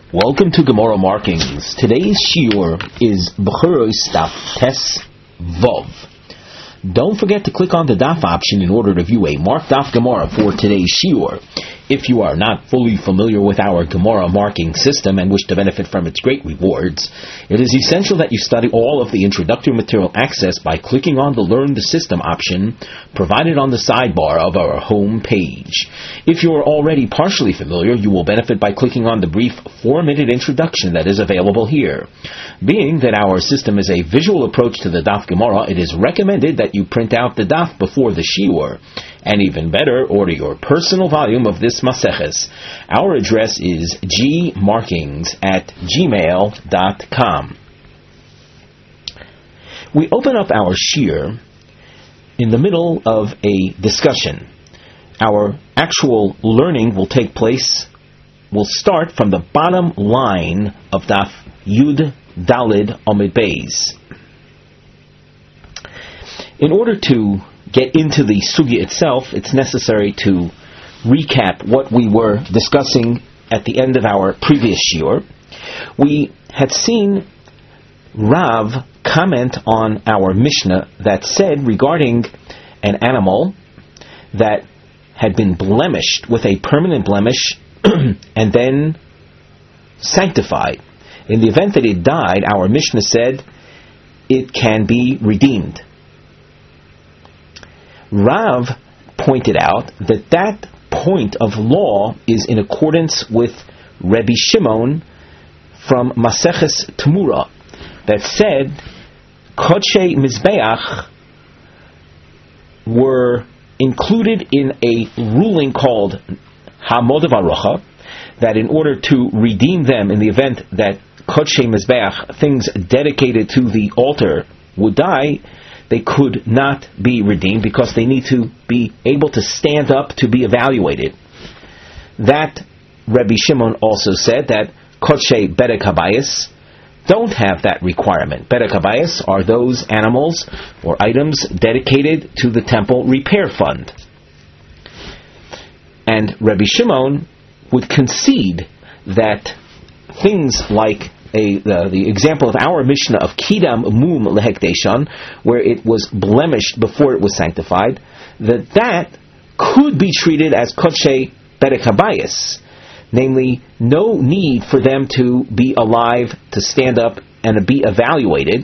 Welcome to Gemara Markings. Today's shiur is Bechuros Daf Tes Vov. Don't forget to click on the Daf option in order to view a marked Daf Gemara for today's shiur. If you are not fully familiar with our Gemara marking system and wish to benefit from its great rewards, it is essential that you study all of the introductory material accessed by clicking on the Learn the System option provided on the sidebar of our home page. If you are already partially familiar, you will benefit by clicking on the brief 4-minute introduction that is available here. Being that our system is a visual approach to the Daf Gemara, it is recommended that you print out the Daf before the shiur. And even better, order your personal volume of this Maseches. Our address is gmarkings@gmail.com. We open up our shiur in the middle of a discussion. Our actual learning will start from the bottom line of Daf Yud Dalid Amud Beis. In order to get into the sugya itself, it's necessary to recap what we were discussing at the end of our previous shiur. We had seen Rav comment on our Mishnah that said regarding an animal that had been blemished with a permanent blemish and then sanctified. In the event that it died, our Mishnah said it can be redeemed. Rav pointed out that point of law is in accordance with Rebbe Shimon from Maseches Temura that said Kodshei Mizbeach were included in a ruling called Hamodav Arocha, that in order to redeem them in the event that Kodshei Mizbeach, things dedicated to the altar, would die, they could not be redeemed because they need to be able to stand up to be evaluated. That Rebbe Shimon also said that Kodshei Bedek Habayis don't have that requirement. Bedek Habayis are those animals or items dedicated to the temple repair fund. And Rebbe Shimon would concede that things like the example of our Mishnah of Kidam Mum Lehekdeshan, where it was blemished before it was sanctified, that could be treated as Kodshei Bedek Habayis, namely, no need for them to be alive, to stand up and be evaluated,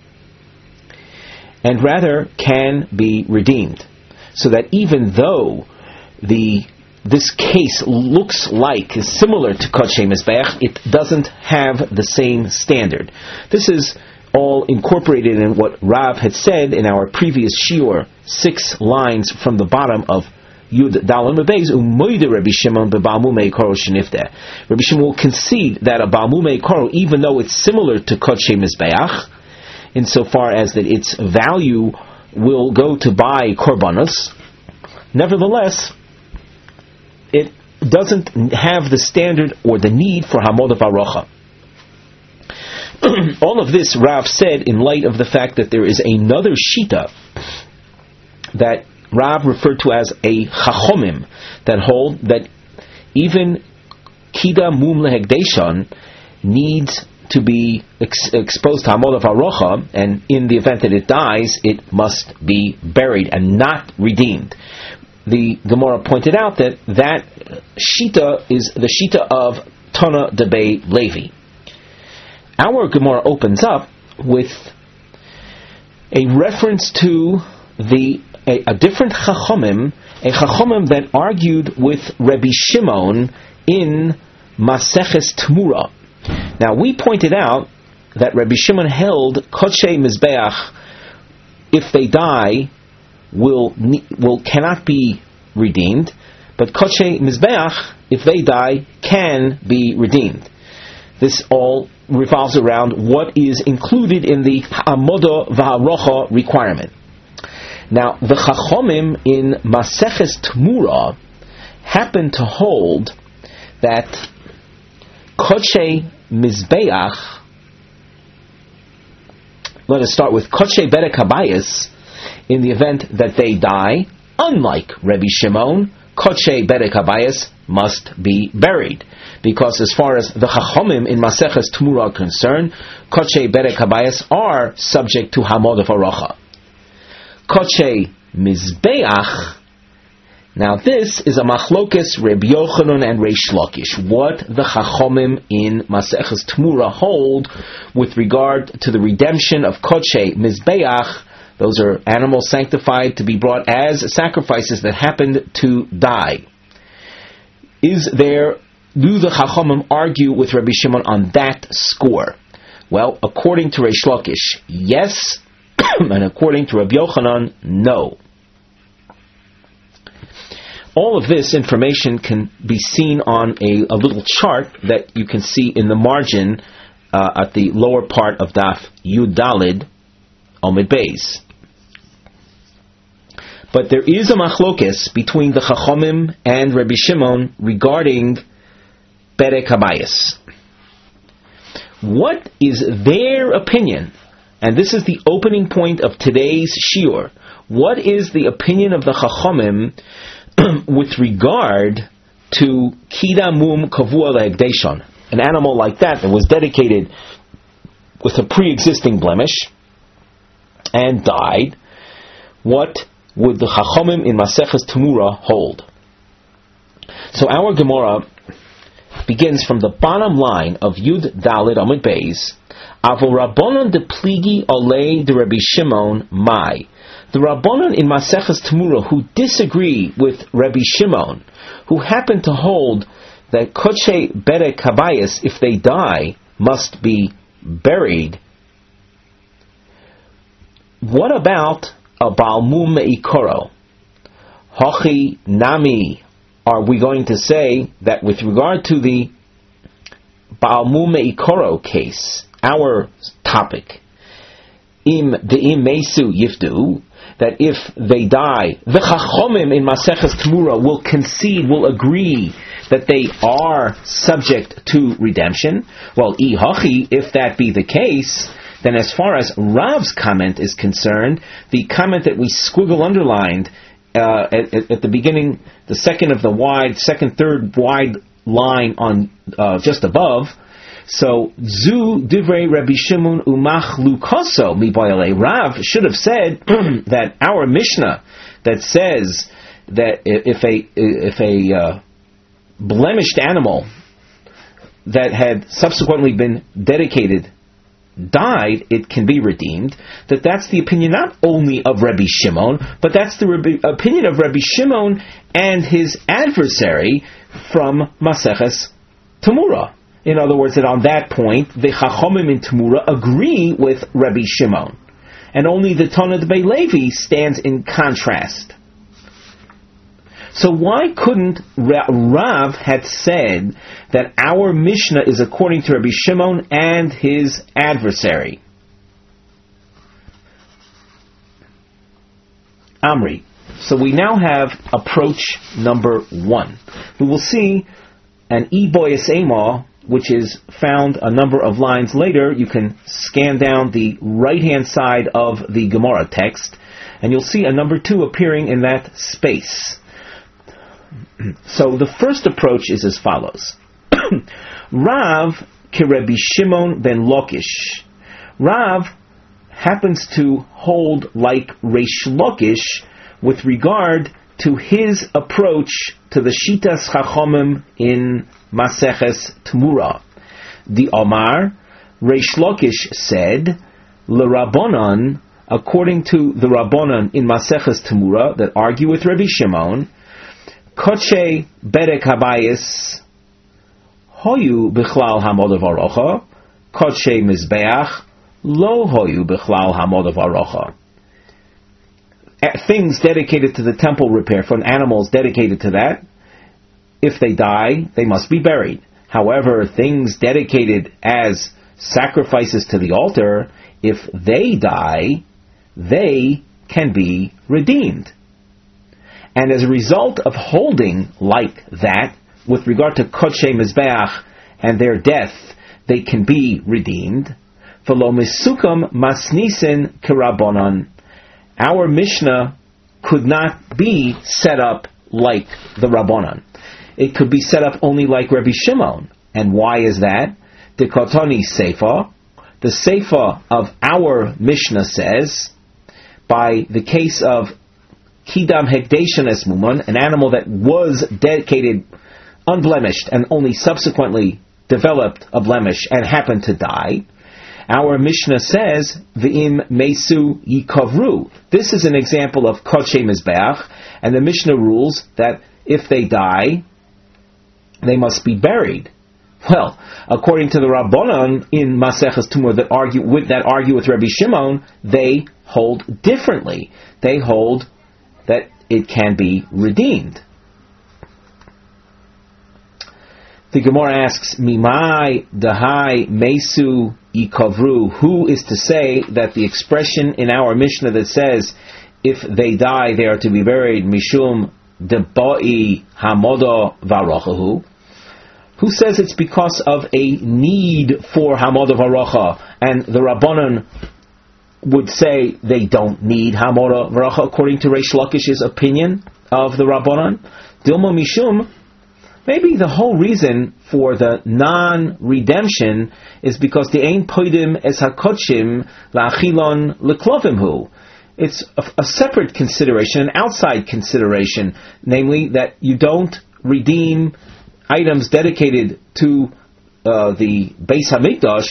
and rather can be redeemed. So that even though this case looks like, is similar to Kodshei Mizbeach, it doesn't have the same standard. This is all incorporated in what Rav had said in our previous shiur, 6 lines from the bottom of Yud Daled Amud Beis, Umoide Rebbe Shimon beBalmumei Karo Shenifteh. Rebbe Shimon will concede that a Balmumei Karo, even though it's similar to Kodshei Mizbeach, insofar as that its value will go to buy korbanos, nevertheless, it doesn't have the standard or the need for Hamodav Arocha. All of this Rav said in light of the fact that there is another shita that Rav referred to as a chachomim, that hold that even Kida Mum Lehekdeshan needs to be exposed to Hamodav Arocha, and in the event that it dies, it must be buried and not redeemed. The Gemara pointed out that shita is the shita of Tana Debei Levi. Our Gemara opens up with a reference to a different chachomim, a chachomim that argued with Rebbe Shimon in Maseches Temura. Now we pointed out that Rebbe Shimon held Kodshei Mizbeach, if they die, cannot be redeemed, but Kodshei Mizbeach, if they die, can be redeemed. This all revolves around what is included in the Hamodah V'Harocha requirement. Now, the Chachomim in Maseches Temura happen to hold that Kodshei Mizbeach, let us start with Kodshei Bedek Habayis, in the event that they die, unlike Rebbe Shimon, Kodshe Berek Habayis must be buried. Because as far as the Chachomim in Maseches Tmura are concerned, Kodshe Berek Habayis are subject to Hamod of Arocha. Kodshe Mizbeach, now this is a machlokes Reb Yochanan and Reish Lakish. What the Chachomim in Maseches Tmura hold with regard to the redemption of Kodshe Mizbeach. Those are animals sanctified to be brought as sacrifices that happened to die. Do the Chachamim argue with Rabbi Shimon on that score? Well, according to Reish Lakish, yes, and according to Rabbi Yochanan, no. All of this information can be seen on a little chart that you can see in the margin at the lower part of Daf Yud Dalid Omid Beis. But there is a machlokes between the Chachamim and Rabbi Shimon regarding Berek Habayis. What is their opinion? And this is the opening point of today's shiur. What is the opinion of the Chachamim with regard to Kida Mum Kavua Le'egdeshon, an animal like that was dedicated with a pre-existing blemish and died? What would the Chachamim in Maseches Tmura hold? So our Gemara begins from the bottom line of Yud Dalid Amud Beis. Avo Rabbanon de Pligi Olei de Rabbi Shimon Mai. The Rabbanon in Maseches Tmura who disagree with Rabbi Shimon, who happen to hold that Kodshe Berek Habayis, if they die, must be buried. What about a Balmum Me'ikoro? Hochi Nami. Are we going to say that with regard to the Balmum Me'ikoro case, our topic, Im De'im Mesu Yifdu, that if they die, the Chachomim in Maseches Tmura will concede, will agree that they are subject to redemption? Well, Ihachi, if that be the case, then as far as Rav's comment is concerned, the comment that we squiggle underlined at the beginning, the third wide line on just above. So Zu Divrei Rabbi Shimon Umach Lukoso Miboyale. Rav should have said that our Mishnah that says that if a blemished animal that had subsequently been dedicated died, it can be redeemed, that's the opinion not only of Rabbi Shimon, but that's the opinion of Rabbi Shimon and his adversary from Maseches Tmura. In other words, that on that point, the Chachomim in Tmura agree with Rabbi Shimon, and only the Tanad Bey Levi stands in contrast. So why couldn't Rav had said that our Mishnah is according to Rabbi Shimon and his adversary? Amri. So we now have approach number 1. We will see an Eboyas Ema, which is found a number of lines later. You can scan down the right-hand side of the Gemara text, and you'll see a number 2 appearing in that space. So the first approach is as follows. Rav ki Rabbi Shimon ben Lakish. Rav happens to hold like Reish Lakish with regard to his approach to the Shitas Chachomim in Maseches Tmura. The Omar, Reish Lakish said, L'Rabbanon, according to the Rabbanon in Maseches Tmura that argue with Rabbi Shimon, Kodshe Berek Habayis Hoyu Bichlal Hamod of Arocha, Kodshe Mizbeach Lo Hoyu Bichlal Hamod of Arocha. Things dedicated to the temple repair, from animals dedicated to that, if they die, they must be buried. However, things dedicated as sacrifices to the altar, if they die, they can be redeemed. And as a result of holding like that, with regard to Kodshe Mizbeach and their death, they can be redeemed. V'lo misukam masnisin k'Rabbanon. Our Mishnah could not be set up like the Rabbanan. It could be set up only like Rabbi Shimon. And why is that? The Kotani Seifa, the Seifa of our Mishnah says, by the case of Kidam Hekdeshan Es Muman, an animal that was dedicated unblemished and only subsequently developed a blemish and happened to die, our Mishnah says, V'im Mesu Yikavru. This is an example of Kodshe Mizbeach, and the Mishnah rules that if they die, they must be buried. Well, according to the Rabbanan in Maseches Tumur that argue with Rabbi Shimon, they hold differently. They hold that it can be redeemed. The Gemara asks, Mimai Dahai Mesu Yikavru. Who is to say that the expression in our Mishnah that says, if they die, they are to be buried, Mishum Deba'i Hamoda Varochahu? Who says it's because of a need for Hamoda Varocha, and the Rabbanan would say they don't need Hamoda Varocha according to Reish Lakish's opinion of the Rabbanan? Dilma Mishum, maybe the whole reason for the non-redemption is because the Ein Poidim Es HaKodshim La'achilon Leklovimhu. It's a separate consideration, an outside consideration, namely that you don't redeem items dedicated to the Beis Hamikdash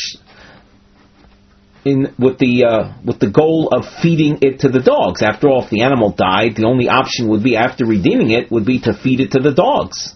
with the goal of feeding it to the dogs. After all, if the animal died, the only option would be, after redeeming it, would be to feed it to the dogs.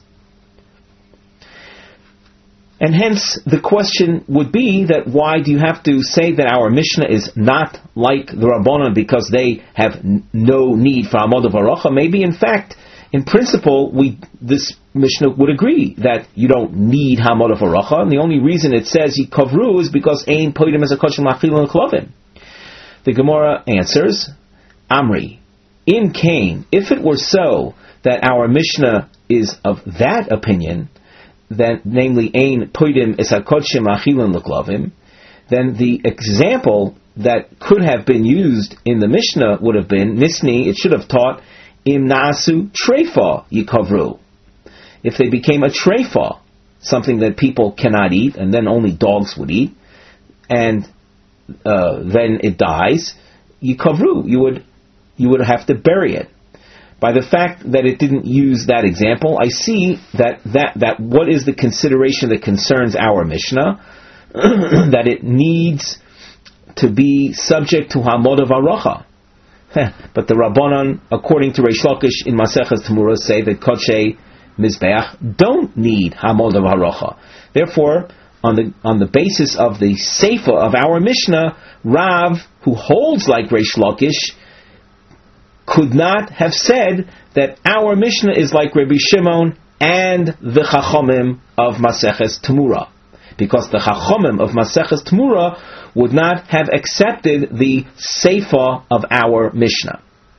And hence, the question would be that why do you have to say that our Mishnah is not like the Rabbanan because they have no need for Hamoda Varocha? Maybe, in fact, in principle, this Mishnah would agree that you don't need Hamoda Varocha, and the only reason it says Yikavru is because Ein Poidim as a Koshim Lachilon Klovim. The Gemara answers, Amri, in Cain, if it were so that our Mishnah is of that opinion, then namely Ein Poidim es HaKodshim Achilon L'Klovim, then the example that could have been used in the Mishnah would have been Nisni. It should have taught Im Naasu Treifa Yikavru. If they became a treifa, something that people cannot eat and then only dogs would eat, and then it dies, Yikavru, you would have to bury it. By the fact that it didn't use that example, I see that what is the consideration that concerns our Mishnah, that it needs to be subject to Hamoda Varocha. But the Rabbanan, according to Reish Lakish in Maseches Tamura, say that Kodshe Mizbeach don't need Hamoda Varocha. Therefore, on the basis of the Seifa of our Mishnah, Rav, who holds like Reish Lakish, could not have said that our Mishnah is like Rabbi Shimon and the Chachomim of Maseches Tamura, because the Chachomim of Maseches Tamura would not have accepted the Seifa of our Mishnah.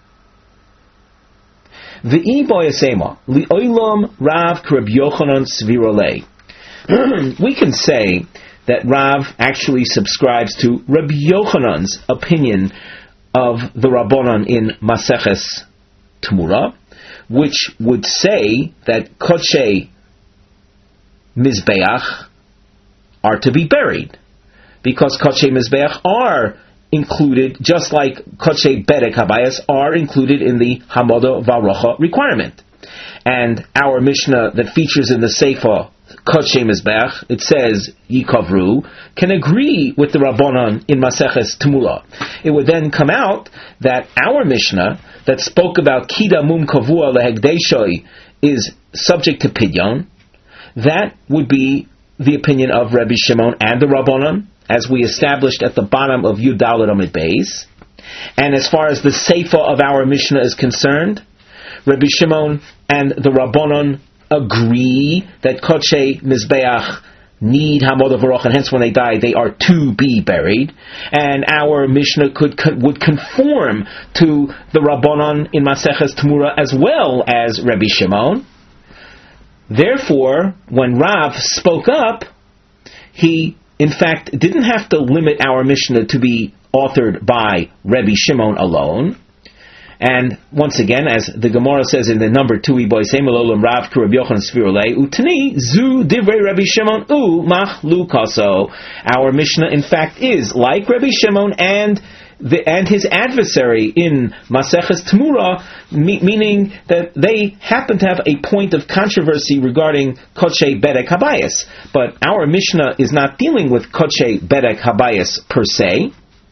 V'i boyasema li'olam Rav k'Reb Yochanan svirolei. We can say that Rav actually subscribes to Reb Yochanan's opinion of the Rabbanan in Maseches Tamura, which would say that Kodshe Mizbeach are to be buried, because Kodshe Mizbeach are included, just like Kodshe Bedek Habayas are included in the Hamoda Varocha requirement. And our Mishnah that features in the Seifa Kodshe Mizbeach, it says Yikavru, can agree with the Rabbanan in Maseches Tamura. It would then come out that our Mishnah that spoke about Kida Mum Kavua Lehegdeshoi is subject to Pidyon. That would be the opinion of Rabbi Shimon and the Rabbanan, as we established at the bottom of Yud Dalet Amid Beis. And as far as the Seifa of our Mishnah is concerned, Rabbi Shimon and the Rabbanon agree that Kodshe Mizbeach need Hamoda Varocha, and hence when they die, they are to be buried. And our Mishnah would conform to the Rabbanon in Maseches Tamura as well as Rabbi Shimon. Therefore, when Rav spoke up, he in fact didn't have to limit our Mishnah to be authored by Rabbi Shimon alone, And once again, as the Gemara says in the number 2, Rav Rabbi Yochanan Svirole, Utani zu divrei Rabbi Shimon u machlukaso. Our Mishnah, in fact, is like Rabbi Shimon and his adversary in Maseches Temura, meaning that they happen to have a point of controversy regarding Kodshe Bedek Habayis. But our Mishnah is not dealing with Kodshe Bedek Habayis per se.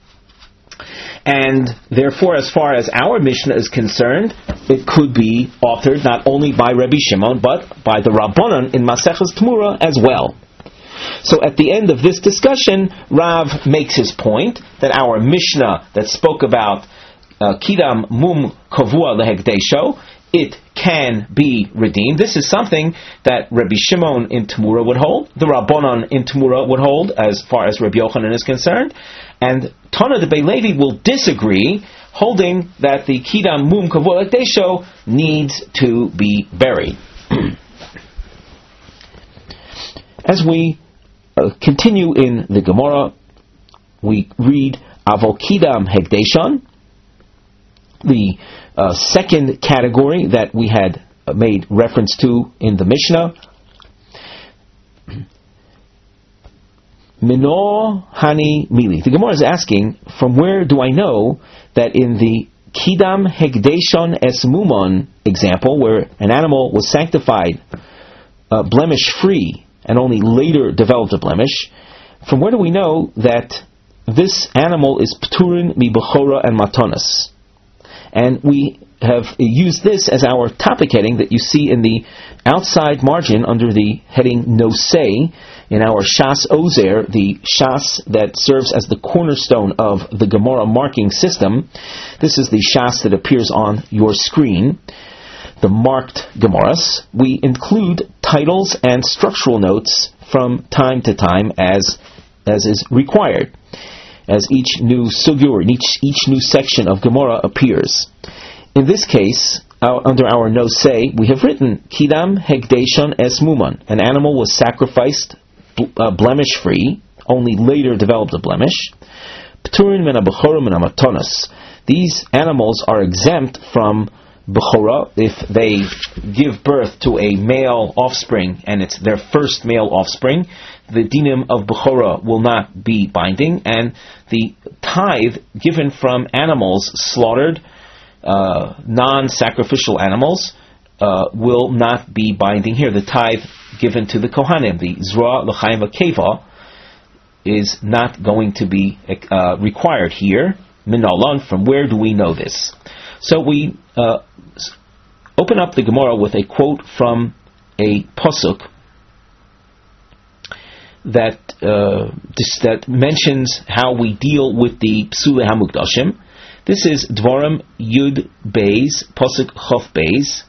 And therefore, as far as our Mishnah is concerned, it could be authored not only by Rabbi Shimon, but by the Rabbanan in Maseches Temura as well. So at the end of this discussion, Rav makes his point that our Mishnah that spoke about Kidam Mum Kavua Lehegdesho, it can be redeemed. This is something that Rabbi Shimon in Temura would hold, the Rabbanan in Temura would hold, as far as Rabbi Yochanan is concerned, and Tana de Bei Levi will disagree, holding that the Kidam Mum Kavua Lehegdesho needs to be buried. As we continue in the Gemara, we read Avokidam Hegdeshon, the second category that we had made reference to in the Mishnah. Mino Hani Mili. The Gemara is asking, from where do I know that in the Kidam Hegdeshon Es Mumon example, where an animal was sanctified blemish-free and only later developed a blemish, from where do we know that this animal is Pturin Mi Bechora and Matonas? And we have used this as our topic heading that you see in the outside margin under the heading Nosei in our Shas Ozer, the Shas that serves as the cornerstone of the Gemara marking system. This is the Shas that appears on your screen. The marked Gemaras. We include titles and structural notes from time to time as is required, as each new sugya or each new section of Gemara appears. In this case, under our Nosei, we have written Kidam Hegdeshon Es Muman. An animal was sacrificed blemish-free, only later developed a blemish. Pturin Mena Bechora Mena Matonas. These animals are exempt from Bechora if they give birth to a male offspring and it's their first male offspring. The dinim of Bechora will not be binding, and the tithe given from animals slaughtered, non-sacrificial animals, will not be binding here. The tithe given to the Kohanim, the Zra L'chaim Akeva, is not going to be required here. Minalan, from where do we know this? So we open up the Gemara with a quote from a pasuk that mentions how we deal with the Psulei HaMukdashim. This is Dvarim Yud Beis, pasuk Chof Beis.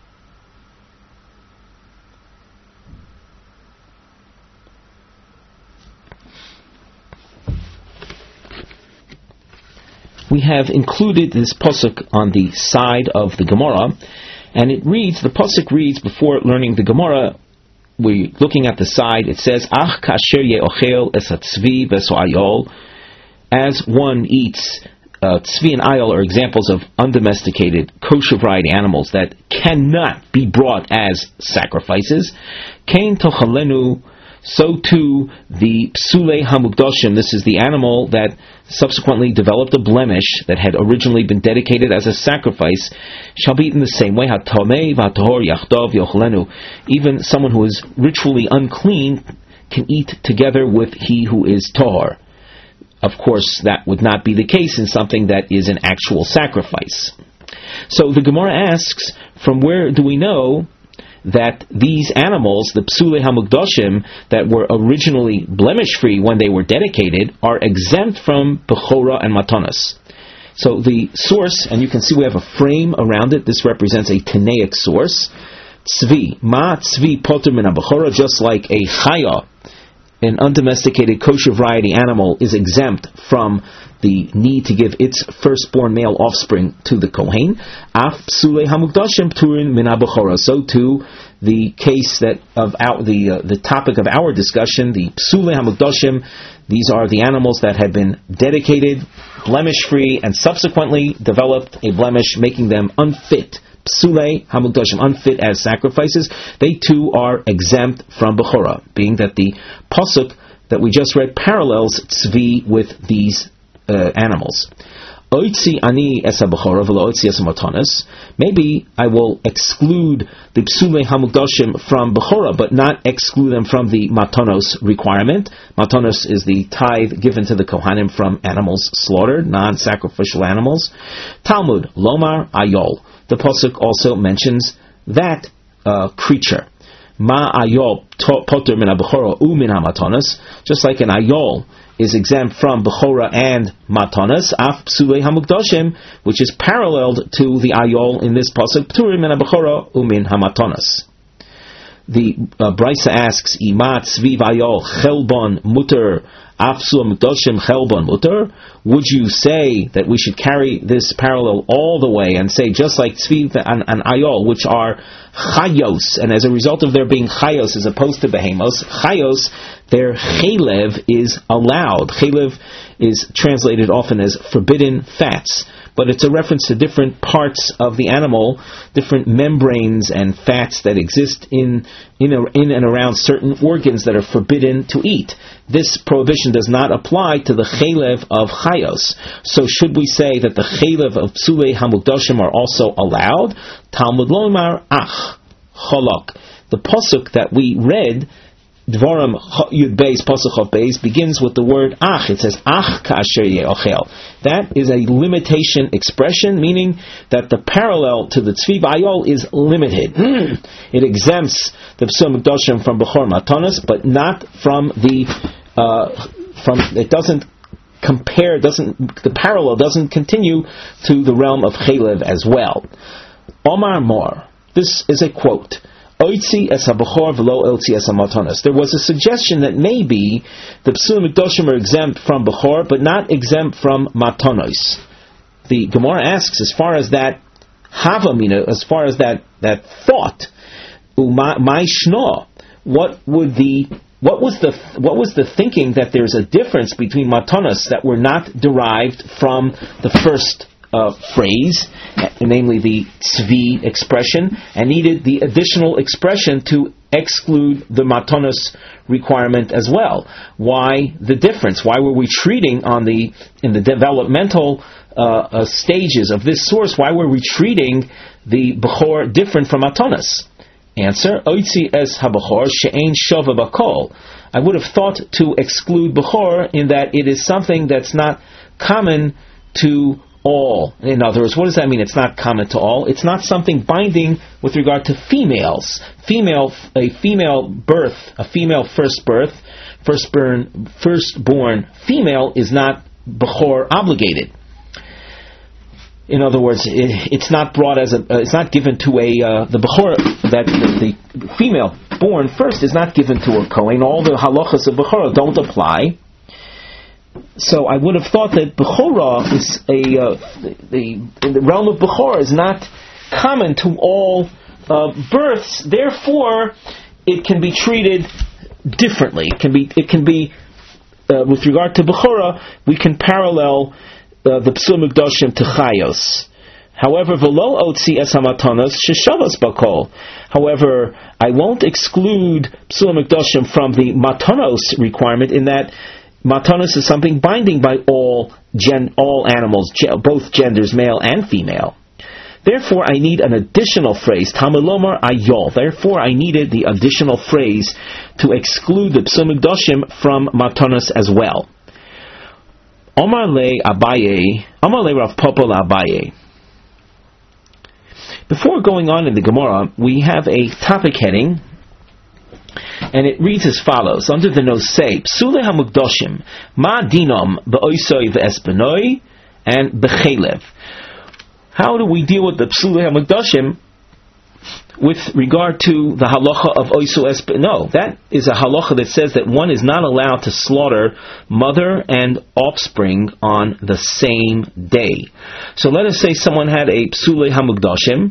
We have included this pasuk on the side of the Gemara, and the pasuk reads, before learning the Gemara, we're looking at the side, it says, Ach kasher ye'ochel es hatzvi v'so ayol. As one eats, tzvi and ayol are examples of undomesticated, kosher variety animals that cannot be brought as sacrifices. Kain tochalenu, so too the Psulei HaMukdashim, this is the animal that subsequently developed a blemish that had originally been dedicated as a sacrifice, shall be eaten the same way. HaTamei v'HaTahor yachdov yochlenu. Even someone who is ritually unclean can eat together with he who is tahor. Of course, that would not be the case in something that is an actual sacrifice. So the Gemara asks, from where do we know that these animals, the Psulei HaMukdashim, that were originally blemish-free when they were dedicated, are exempt from Bechora and Matanas? So the source, and you can see we have a frame around it, this represents a Tanaic source. Tzvi, Ma Tzvi Poter Min HaBechora, just like a Chaya, an undomesticated kosher variety animal, is exempt from the need to give its firstborn male offspring to the Kohen. Af Psulei HaMukdashim Pturin Min HaBechora. So too, the case that of the topic of our discussion, the Psulei HaMukdashim. These are the animals that had been dedicated, blemish-free, and subsequently developed a blemish, making them unfit. Psulei HaMukdashim, unfit as sacrifices. They too are exempt from Bechorah, being that the pasuk that we just read parallels Tzvi with these animals. Oitzi ani esa bechora v'lo oitzi esa matanos. Maybe I will exclude the psulei hamukdashim from bechora, but not exclude them from the matanos requirement. Matanos is the tithe given to the kohanim from animals slaughtered, non-sacrificial animals. Talmud lomar ayol. The pasuk also mentions that creature. Ma ayol poter min ha-bechora u min ha-matanos. Just like an ayol is exempt from Bechora and Matanas, Af Psulei HaMukdashim, which is paralleled to the Ayol in this pasuk, Pturim min HaBechora umin HaMatanas. The Brisa asks, Ima Tzvi Vayol Chelbon Muter Af Psulei HaMukdashim Chelbon Muter? Would you say that we should carry this parallel all the way and say, just like Tzvi and Ayol, which are Chayos, and as a result of their being Chayos as opposed to Behemos, Chayos, their chaylev is allowed. Chaylev is translated often as forbidden fats, but it's a reference to different parts of the animal, different membranes and fats that exist in and around certain organs that are forbidden to eat. This prohibition does not apply to the chaylev of chayos. So should we say that the chaylev of psulei hamukdashim are also allowed? Talmud lomar ach cholok. The pasuk that we read, Dvarim Yud Beis Pasuk Chav Beis, begins with the word ach. It says ach ka'asher ye'ochel. That is a limitation expression, meaning that the parallel to the Tzvi V'Ayol is limited. It exempts the Psulei HaMukdashim from Bechor Matanos, but not from the it doesn't compare. The parallel doesn't continue to the realm of Chaylev as well. Omar Mor. This is a quote. There was a suggestion that maybe the Psulei HaMukdashim are exempt from Bechor, but not exempt from Matanos. The Gemara asks, as far as that Havamina, as far as that thought, my shno, what was the thinking that there's a difference between Matanos that were not derived from the first phrase, namely the tzvi expression, and needed the additional expression to exclude the matanos requirement as well. Why the difference? Why were we treating in the developmental stages of this source? Why were we treating the bechor different from matanos? Answer: Oitzi es habechor she'ein shova bakol. I would have thought to exclude bechor in that it is something that's not common to all. In other words, what does that mean? It's not common to all. It's not something binding with regard to females. A female birth, a female firstborn female is not bechor obligated. In other words, it's not brought as it's not given to the bechor, that the female born first is not given to a kohen. All the halachas of bechor don't apply. So I would have thought that Bechorah is the realm of Bechorah is not common to all births. Therefore, it can be treated differently. It can be with regard to Bechorah, we can parallel the Psulei HaMukdashim to Chayos. However, v'lo otzi es hamatanos sheshavas bakol. However, I won't exclude Psulei HaMukdashim from the matanos requirement in that Matanos is something binding by all animals, both genders, male and female. Therefore, I need an additional phrase, Talmud lomar ayol. Therefore, I needed the additional phrase to exclude the Psulei HaMukdashim from Matanos as well. Omar le Abaye, Omar le Rav Papa le Abaye. Before going on in the Gemara, we have a topic heading, and it reads as follows, under the nosei, Psulei HaMukdashim, ma dinom be'oisoi ve'esbenoi, and bechelev. How do we deal with the Psulei HaMukdashim with regard to the halacha of oiso esbeno? That is a halacha that says that one is not allowed to slaughter mother and offspring on the same day. So let us say someone had a Psulei HaMukdashim,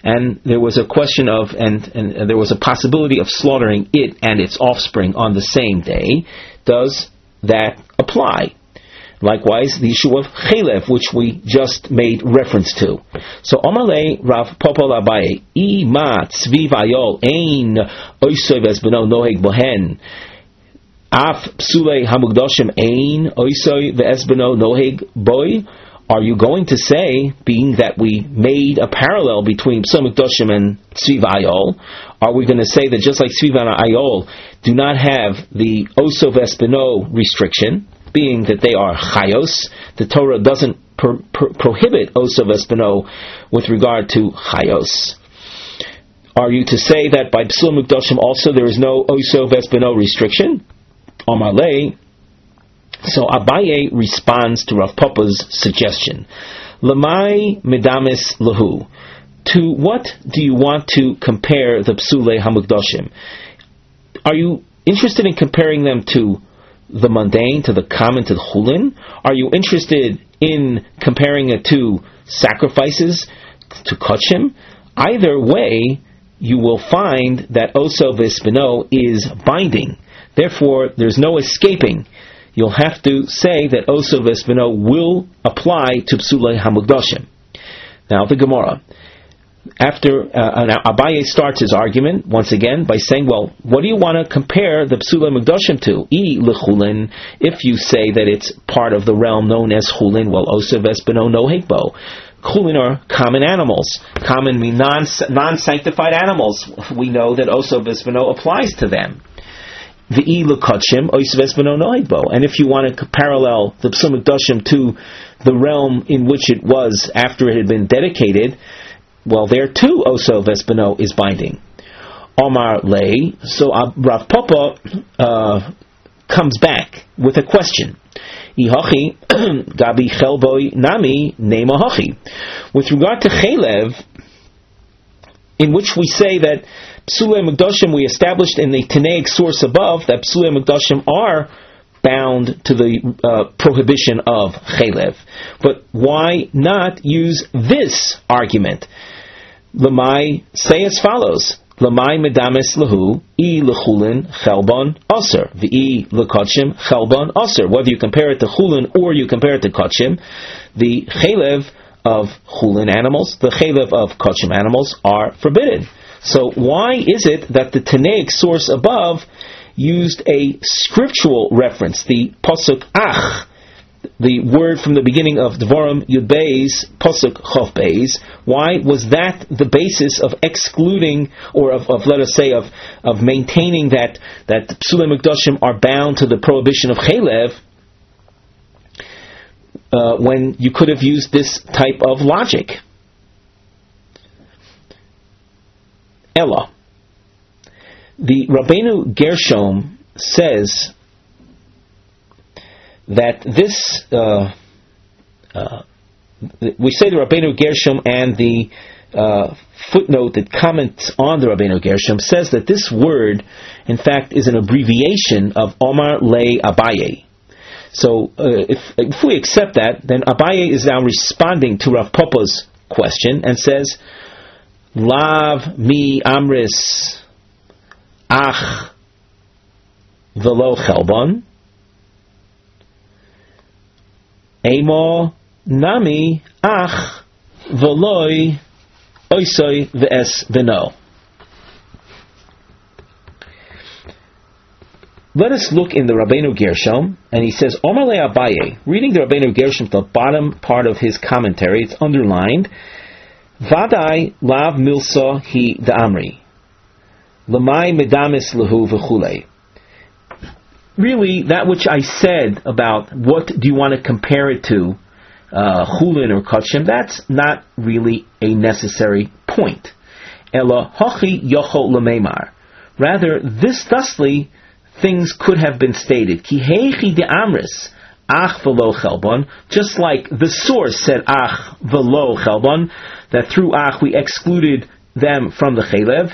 and there was a question of, and there was a possibility of slaughtering it and its offspring on the same day, does that apply? Likewise, the issue of chelev, which we just made reference to. So, Omalei Rav Papa Abaye, Ima tzvi vayol ein oisoy v'esbeno noheg bohen, af psulei hamugdoshim ein oisoy v'esbeno noheg boy. Are you going to say, being that we made a parallel between Psul Mikdoshim and Tzvi Vayol, are we going to say that just like Tzvi Vayol do not have the Oso Vespino restriction, being that they are Chayos, the Torah doesn't prohibit Oso Vespino with regard to Chayos. Are you to say that by Psul Mikdoshim also there is no Oso Vespino restriction? Amalei. So Abaye responds to Rav Papa's suggestion. Lamai medamis lahu. To what do you want to compare the Psulei Hamukdoshim? Are you interested in comparing them to the mundane, to the common, to the chulin? Are you interested in comparing it to sacrifices, to kachim? Either way, you will find that Oso Vespino is binding. Therefore, there's no escaping. You'll have to say that Oso Vespino will apply to Psulei Hamukdoshim. Now the Gemara. After Abaye starts his argument once again by saying, well, what do you want to compare the Psulei Hamukdoshim to? Lechulin, if you say that it's part of the realm known as Chulin, well, Oso Vespino no hekbo. Chulin are common animals. Common mean non-sanctified animals. We know that Oso Vespino applies to them. And if you want to parallel the Psul Mikdoshim to the realm in which it was after it had been dedicated, well, there too Oso Vespino is binding. Omar Lei. So Rav Papa comes back with a question. Ihachi Gabi Chelboi Nami Nema Hachi. With regard to Chelev, in which we say that Psulei Mikdoshim, we established in the Tanaic source above that Psulei Mikdoshim are bound to the prohibition of Chelev. But why not use this argument? Lamai, say as follows. Lamai medamis lahu, I lechulin chelbon aser, v'i lekachim chelbon aser. Whether you compare it to chulin or you compare it to kachim, the Chelev of chulin animals, the Chelev of kachim animals are forbidden. So why is it that the Tanaic source above used a scriptural reference, the Pasuk Ach, the word from the beginning of Devarim Yud Beis, Pasuk Chof Beis? Why was that the basis of excluding, or of let us say, of maintaining that Psulei Mikdoshim are bound to the prohibition of Chelev, when you could have used this type of logic? Ella. The Rabbeinu Gershom says that this, we say the Rabbeinu Gershom and the footnote that comments on the Rabbeinu Gershom says that this word, in fact, is an abbreviation of Omar Le Abaye. So if we accept that, then Abaye is now responding to Rav Papa's question and says, Lav mi amris ach velo chelbon emo nami ach veloi oisoi v'es v'no. Let us look in the Rabbeinu Gershom, and he says, Omar le Abaye, reading the Rabbeinu Gershom, the bottom part of his commentary, it's underlined, Vadai lav milsa hi da'amri. Lamai medamis lahu v'chulei. Really, that which I said about what do you want to compare it to, chulin or kachim, that's not really a necessary point. Ela hachi yochol lameimar. Rather, thusly, things could have been stated. Ki heichi de'amris. Ach velo chelbon, just like the source said ach velo chelbon, that through ach we excluded them from the chelev.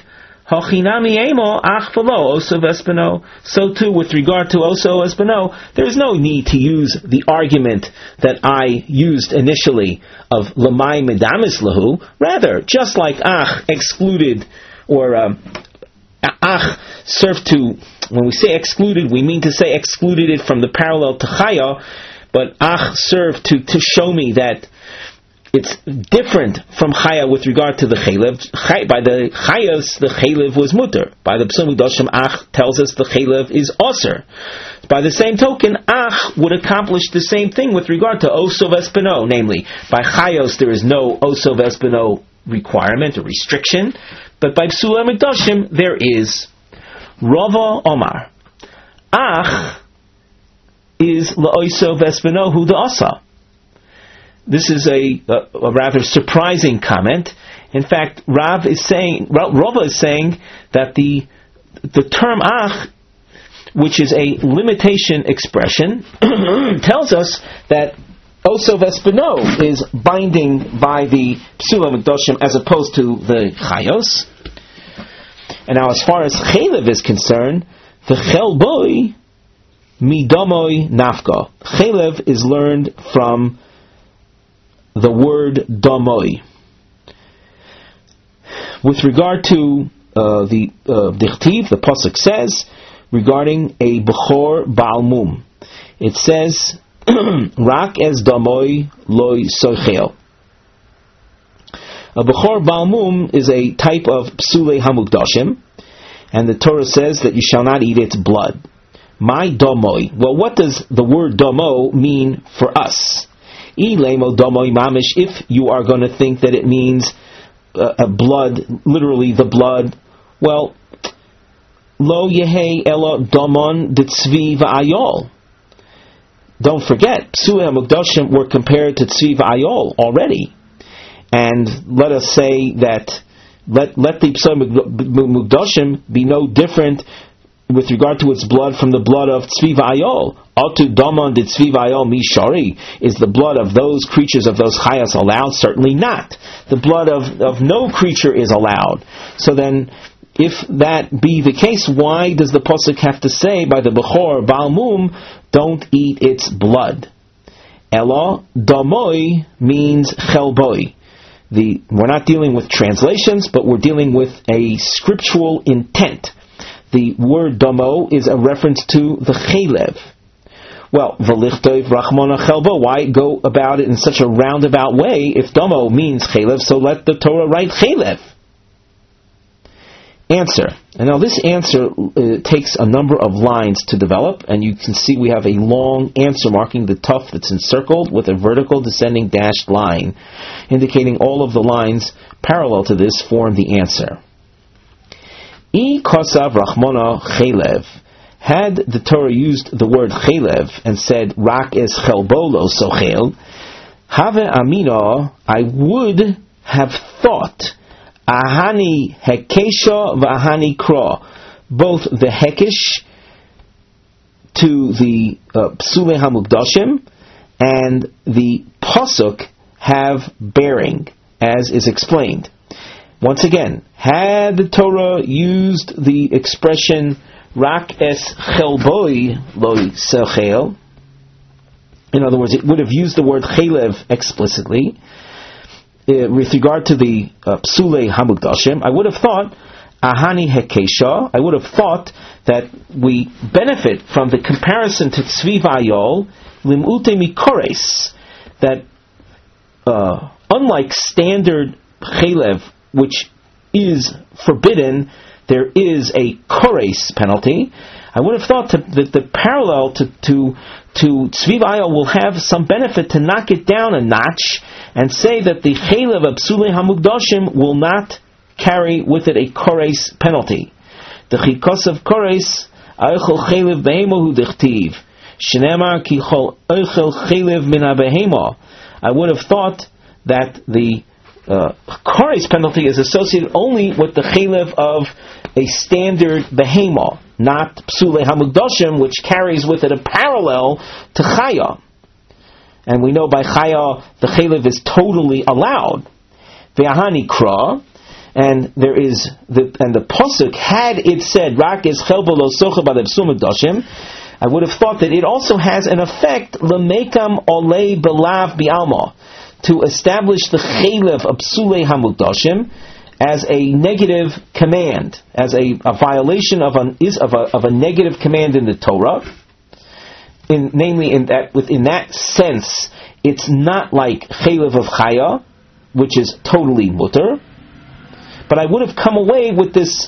Hachinami emo ach v'lo oso vespeno. So too, with regard to oso vespeno, there is no need to use the argument that I used initially of lamai medamis lahu. Rather, just like ach excluded, or ach served to, when we say excluded, we mean to say excluded it from the parallel to chaya, but ach served to show me that it's different from chaya with regard to the chaylev. By the chayas, the chaylev was mutter. By the psum mikdashim, ach tells us the chaylev is aser. By the same token, ach would accomplish the same thing with regard to oso vespeno. Namely, by chayos there is no oso vespeno requirement or restriction, but by psula mikdashim there is. Rava Omar, ach is la'oso vespeno hu da'asa. This is a rather surprising comment. In fact, Rava is saying that the term ach, which is a limitation expression, tells us that oso vespeno is binding by the psula mikdashim as opposed to the chayos. And now, as far as chaylev is concerned, the chelboi midomoi nafka. Chaylev is learned from the word domoi. With regard to the dichtiv, the pasuk says regarding a bechor baal mum, it says rak es domoi loy sochel. A bechor baal mum is a type of psulei hamukdashim, and the Torah says that you shall not eat its blood. My domoi. Well, what does the word domo mean for us? If you are going to think that it means a blood, literally the blood, well, lo yehei ela domon d'tzvi v'ayol. Don't forget, psulei hamukdashim were compared to tzvi v'ayol already. And let us say that let the psulei mukdashim be no different with regard to its blood from the blood of tzvi v'ayol. Atu damon de tzvi v'ayol mishari. Is the blood of those creatures, of those chayas, allowed? Certainly not. The blood of no creature is allowed. So then, if that be the case, why does the pasuk have to say by the bechor baal mum, don't eat its blood? Ela damoi means chelboi. We're not dealing with translations, but we're dealing with a scriptural intent. The word domo is a reference to the chaylev. Well, v'lichtov rachmana chelbo. Why go about it in such a roundabout way if domo means chaylev? So let the Torah write chaylev. Answer. And now this answer takes a number of lines to develop, and you can see we have a long answer marking the tuf that's encircled with a vertical descending dashed line, indicating all of the lines parallel to this form the answer. I kosav rachmana chaylev. Had the Torah used the word chaylev and said rak es chelbolo sochel, have amina, I would have thought ahani hekesha v'ahani kra, both the hekesh to the psulei hamukdashim and the pasuk have bearing, as is explained. Once again, had the Torah used the expression rak es chelboi lo sechel, in other words, it would have used the word chaylev explicitly, with regard to the psulei hamukdashim, I would have thought ahani hekesha. I would have thought that we benefit from the comparison to tzvi v'ayol limute mikores, that unlike standard chaylev, which is forbidden, there is a kores penalty. I would have thought that the parallel to tzvi v'ayol will have some benefit to knock it down a notch and say that the chaylev of psulei hamukdashim will not carry with it a kores penalty. The chikos of kores, aichel chaylev behemo hu dichtiv, shneimar ki chol aichel chaylev min habehemo. I would have thought that the kores penalty is associated only with the chaylev of a standard behemo, not psulei hamukdashim, which carries with it a parallel to chaya. And we know by chaya the chaylev is totally allowed. Ve'ahani kra, and the pasuk, had it said Rak es chel v'lo socha b'lepsul mikdashim, I would have thought that it also has an effect lemekam olei belav bi'alma, to establish the chelev of psulei hamukdashim as a negative command, as a violation of a negative command in the Torah. Namely, in that sense, it's not like chelev of chaya, which is totally mutter. But I would have come away with this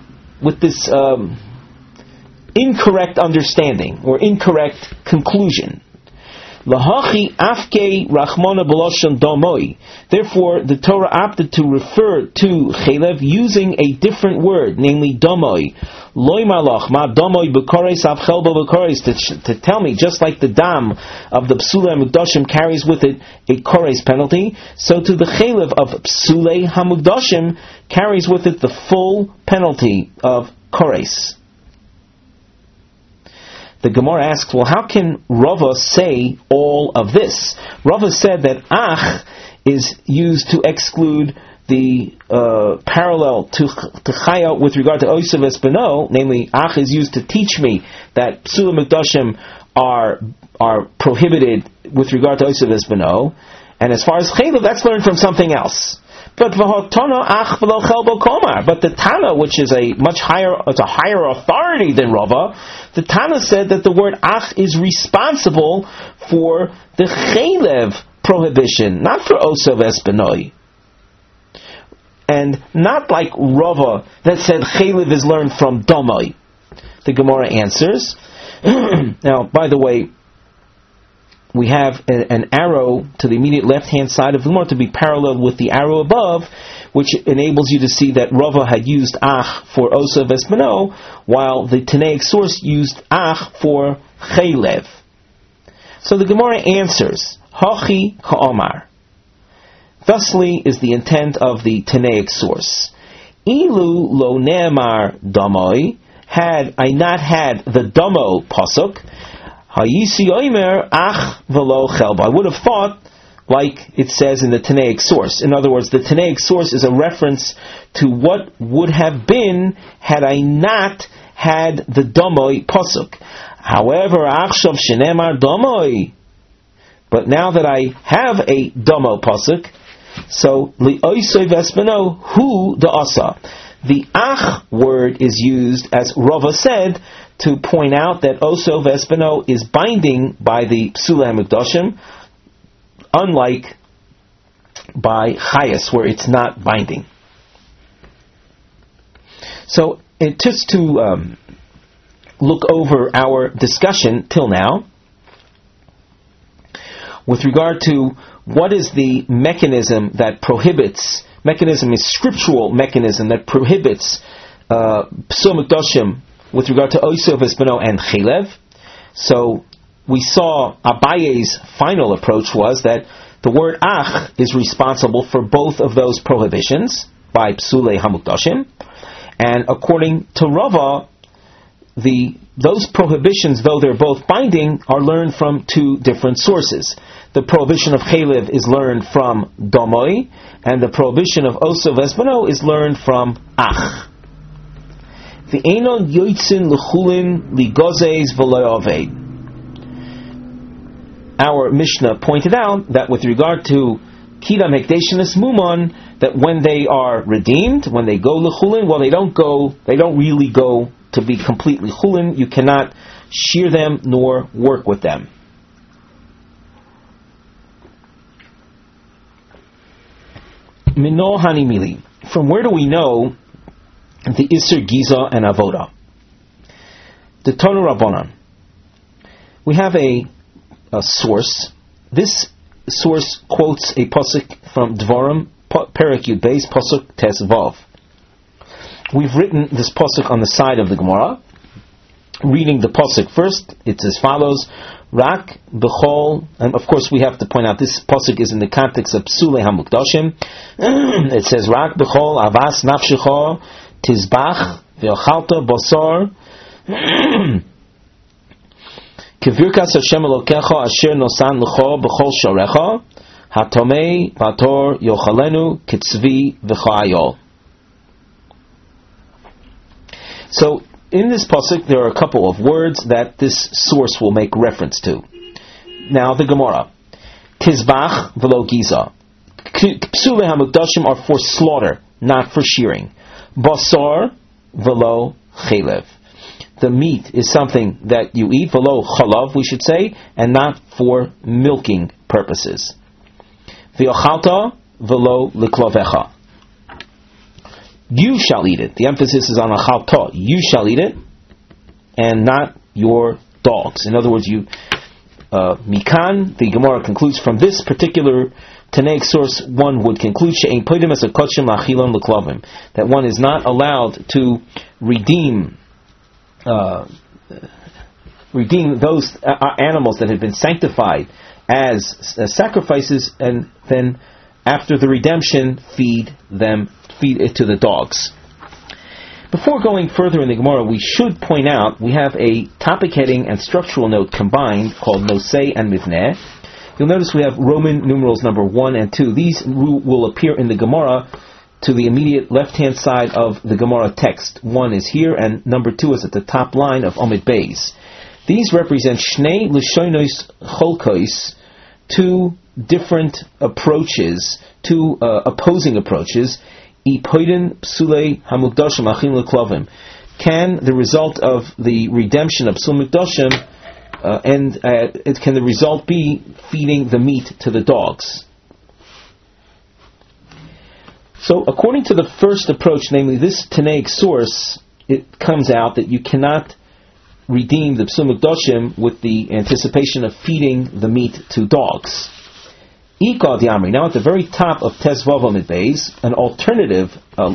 incorrect understanding or incorrect conclusion. Lahachi afke rachmana b'lashon domoi. Therefore, the Torah opted to refer to chelev using a different word, namely domoi. Loi malach ma domoi b'koreis av chelbo b'koreis, to tell me, just like the dam of the psulei hamukdashim carries with it a koreis penalty, so to the chelev of psulei hamukdashim carries with it the full penalty of koreis. The Gemara asks, well, how can Rava say all of this? Rava said that ach is used to exclude the parallel to chaya with regard to oisav espeno, namely ach is used to teach me that psula mikdashim are prohibited with regard to oisav espeno, and as far as chaylev, that's learned from something else. But the Tana, which is it's a higher authority than Rava, the Tana said that the word ach is responsible for the chelev prohibition, not for osav espenoi. And not like Rava that said chelev is learned from domoi. The Gemara answers. Now, by the way, we have an arrow to the immediate left-hand side of the Gemara to be parallel with the arrow above, which enables you to see that Rava had used ach for osav esmeno, while the Tanaic source used ach for chelev. So the Gemara answers, Hachi ka'omar. Thusly is the intent of the Tanaic source. Ilu lo ne'amar domoi, had I not had the domo pasuk, Hayisi oimer ach v'lo chelba. I would have thought, like it says in the Tanaic source. In other words, the Tanaic source is a reference to what would have been had I not had the domoi pasuk. However, achshav shenemar domoi. But now that I have a domo pasuk, so li'oisoi vespeno hu the asa. The ach word is used, as Rava said, to point out that oso vespeno is binding by the psulei hamukdashim, unlike by chayas, where it's not binding. So, just to look over our discussion till now, with regard to what is the mechanism that prohibits, mechanism is scriptural mechanism that prohibits psulei hamukdashim with regard to osav esbeno and chelev. So we saw Abaye's final approach was that the word ach is responsible for both of those prohibitions by psulei hamukdashim, and according to Rava, those prohibitions, though they're both binding, are learned from two different sources. The prohibition of chelev is learned from domoi, and the prohibition of osav esbeno is learned from ach. The Einon Yoitzin L'chulin Ligozes V'Loyaved. Our Mishnah pointed out that with regard to Kidam Hekdeshinus Mumon, that when they are redeemed, when they go L'chulin, well, they don't really go to be completely chulin. You cannot shear them nor work with them. Mino Hanimili. From where do we know the Isser Giza and Avoda? The Tonu Rabbanan. We have a source. This source quotes a pasuk from Dvarim, Perek Yud Beis, pasuk Tes Vav. We've written this pasuk on the side of the Gemara. Reading the pasuk first, it's as follows: Rak b'chol, and of course we have to point out this pasuk is in the context of psulei hamukdashim. It says Rak b'chol avas nafshecha tizbach ve'ochalta basar kevirkas Hashem Elokecha asher nosan l'cho b'chol sharecha hatomei bator yochalenu kitzvi v'chayol. So in this pasuk there are a couple of words that this source will make reference to. Now the Gemara, Tizbach v'lo giza. Psule hamukdashim are for slaughter, not for shearing. Basar v'lo chelev. The meat is something that you eat, v'lo chalav, we should say, and not for milking purposes. V'yochalta v'lo liklavecha. You shall eat it. The emphasis is on achalta. You shall eat it, and not your dogs. In other words, Mikan, the Gemara concludes from this particular Tanaic source, one would conclude that one is not allowed to redeem those animals that have been sanctified as sacrifices, and then after the redemption feed it to the dogs. Before going further in the Gemara, we should point out we have a topic heading and structural note combined called Nosei and Mivneh. You'll notice we have Roman numerals number 1 and 2. These will appear in the Gemara to the immediate left-hand side of the Gemara text. 1 is here, and number 2 is at the top line of Omid Beis. These represent Shnei Lishonos Cholkois, two different approaches, two opposing approaches. Ipoidin Psule Hamukdashim Achim Leklovim. Can the result of the redemption of Psul Mikdashim can the result be feeding the meat to the dogs? So, according to the first approach, namely this Tanaic source, it comes out that you cannot redeem the Psul Mikdashim with the anticipation of feeding the meat to dogs. Ika Diamri. Now at the very top of Tezvav Amid Beis, an alternative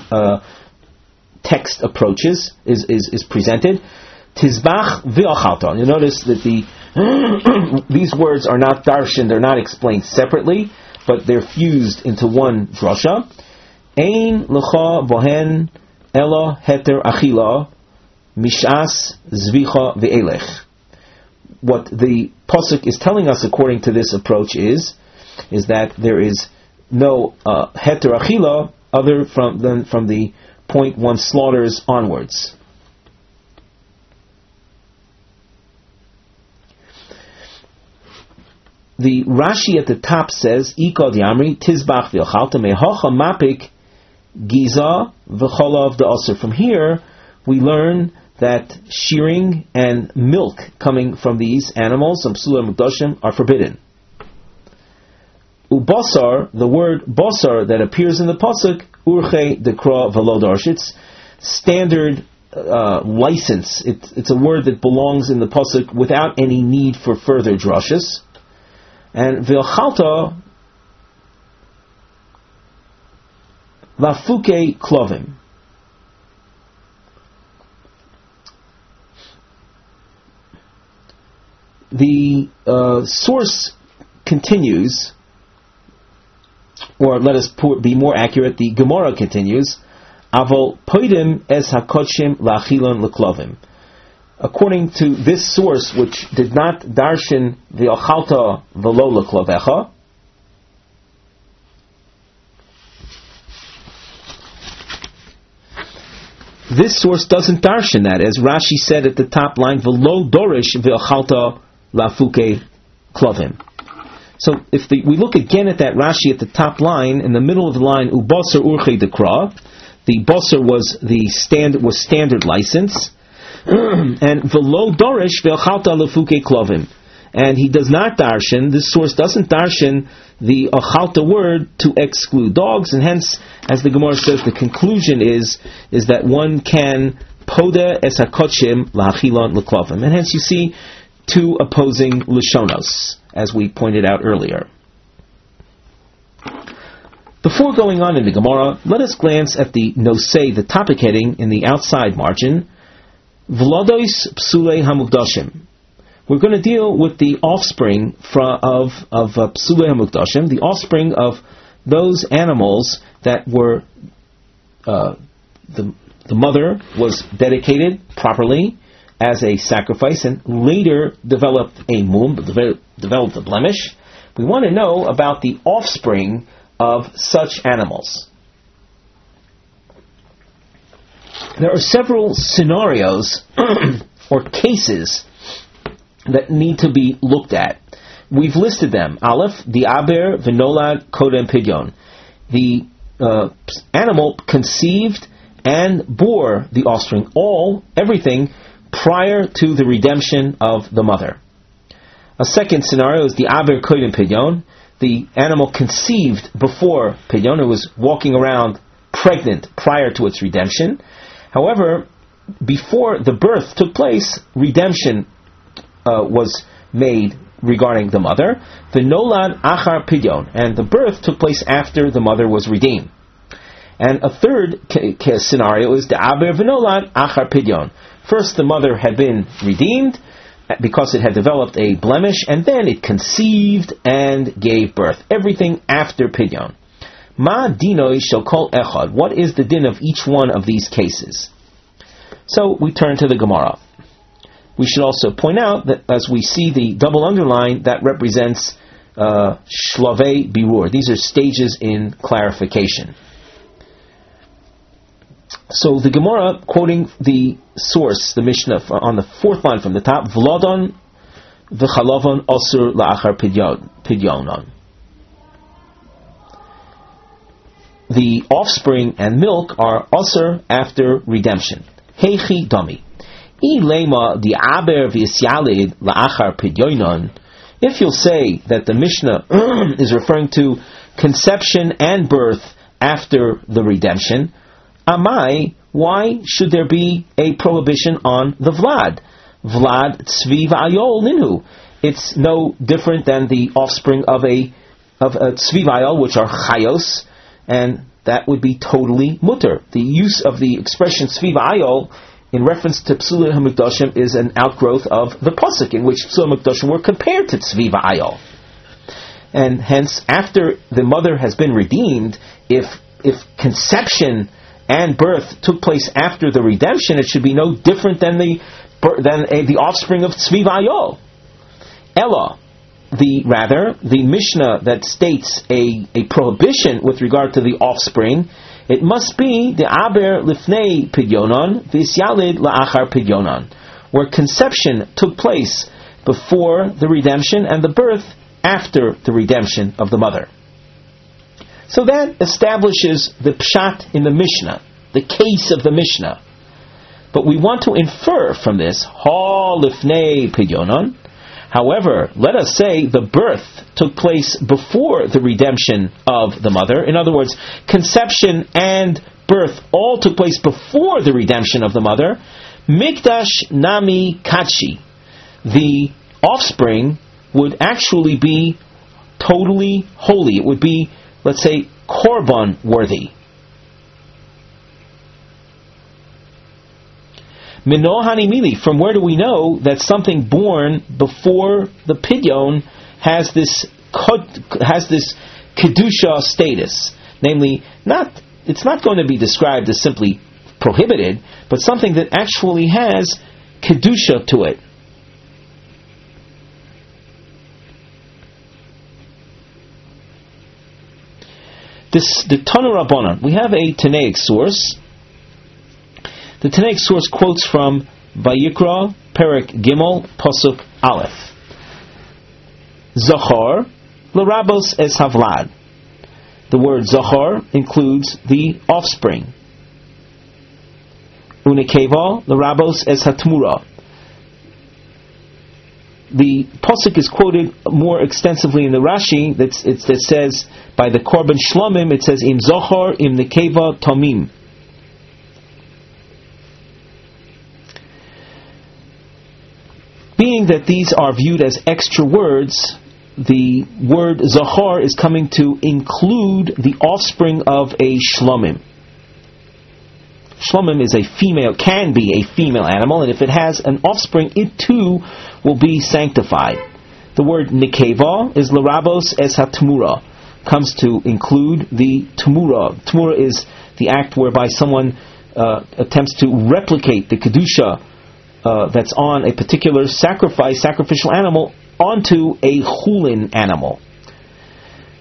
text approaches is presented. Tizbach v'achalta. You notice that these words are not darshan, they're not explained separately, but they're fused into one drasha. Ein lecha bohen ela heter achila mishas zvicha ve'elech. What the pasuk is telling us according to this approach is that there is no heter achila other than from the point one slaughters onwards. The Rashi at the top says, Ikod Yamri, Tizbach v'yochalta mehocha mapik giza v'cholav da'asr. From here, we learn that shearing and milk coming from these animals, some psula mukdashim, are forbidden. Ubasar, the word basar that appears in the pasuk, urche dekra v'lo darsh. It's standard license. It's a word that belongs in the pasuk without any need for further drashas. And v'yochalta lafuke klovim. The source continues, or let us be more accurate, the Gemara continues, Avol poidim es hakochim lachilon leklovim. According to this source, which did not darshan v'yochalta v'lo leklovecha, this source doesn't darshan that, as Rashi said at the top line, v'lo dorish v'yochalta lafuke klovim. So if we look again at that Rashi at the top line, in the middle of the line, ubasar urchei dekra, the basar was standard license, and v'lo dorish v'yochalta lafuke klovim. And he does not darshan, this source doesn't darshan the achalta word to exclude dogs, and hence, as the Gemara says, the conclusion is that one can poda es hakochim lahachilon leklovim. And hence you see two opposing lashonos, as we pointed out earlier. Before going on in the Gemara, let us glance at the nosei, the topic heading in the outside margin, Vladois psulei hamukdashim. We're going to deal with the offspring of psulei hamukdashim, the offspring of those animals that were the mother was dedicated properly as a sacrifice and later developed a mum, developed a blemish. We want to know about the offspring of such animals. there are several scenarios or cases that need to be looked at. We've listed them. Aleph, the Aber v'nolad kodem pidyon. The animal conceived and bore the offspring, everything prior to the redemption of the mother. A second scenario is the Aber kodem pidyon. The animal conceived before pidyon. It was walking around pregnant prior to its redemption. However, before the birth took place, redemption was made regarding the mother. V'nolad achar pidyon, and the birth took place after the mother was redeemed. And a third scenario is the aber v'nolad achar pidyon. First, the mother had been redeemed because it had developed a blemish, and then it conceived and gave birth. Everything after pidyon. Ma dinoi shel kol echad. What is the din of each one of these cases? So we turn to the Gemara. We should also point out that as we see the double underline, that represents shlavei birur. These are stages in clarification. So the Gemara, quoting the source, the Mishnah, on the fourth line from the top, V'lodon v'chalavon osur la'achar pidyonon. The offspring and milk are osur after redemption. Heichi dami. Ilema the aber v'yisyalid la'achar pidyonon. If you'll say that the Mishnah is referring to conception and birth after the redemption, amai, why should there be a prohibition on the vlad? Vlad tzvi v'ayol ninhu. It's no different than the offspring of a tzvi v'ayol, which are chayos, and that would be totally mutter. The use of the expression tzvi v'ayol in reference to Psulei HaMikdashim is an outgrowth of the pasuk in which Psulei HaMikdashim were compared to tzvi v'ayol. And hence, after the mother has been redeemed, if conception and birth took place after the redemption, it should be no different than the offspring of tzvi v'ayol. Ella, the Mishnah that states a prohibition with regard to the offspring, it must be the aber lifnei pidyonon v'isyalid la'achar pidyonon, where conception took place before the redemption and the birth after the redemption of the mother. So that establishes the pshat in the Mishnah, the case of the Mishnah. But we want to infer from this, ha lifnei pidyonon. However, let us say the birth took place before the redemption of the mother. In other words, conception and birth all took place before the redemption of the mother. Mikdash nami kachi. The offspring would actually be totally holy. It would be, let's say, korban worthy. Minohani mili, from where do we know that something born before the pidyon has this kedusha status? Namely, it's not going to be described as simply prohibited, but something that actually has kedusha to it. The Tanu Rabbanan, we have a Tanaic source. The Tanaic source quotes from Vayikra, Perek Gimel, Pasuk Aleph. Zachar, L'rabos es havlad. The word Zachar includes the offspring. Unekeva, L'rabos es hatmura. The Pasuk is quoted more extensively in the Rashi that says, by the Korban Shlomim, it says, Im Zachar, Im Nekeva, Tamim. Being that these are viewed as extra words, the word Zachar is coming to include the offspring of a Shlomim. Shlomim is can be a female animal, and if it has an offspring, it too will be sanctified. The word Nekeva is L'rabos es hatmura, comes to include the Tumura. Tumura is the act whereby someone attempts to replicate the Kedusha that's on a particular sacrificial animal onto a chulin animal.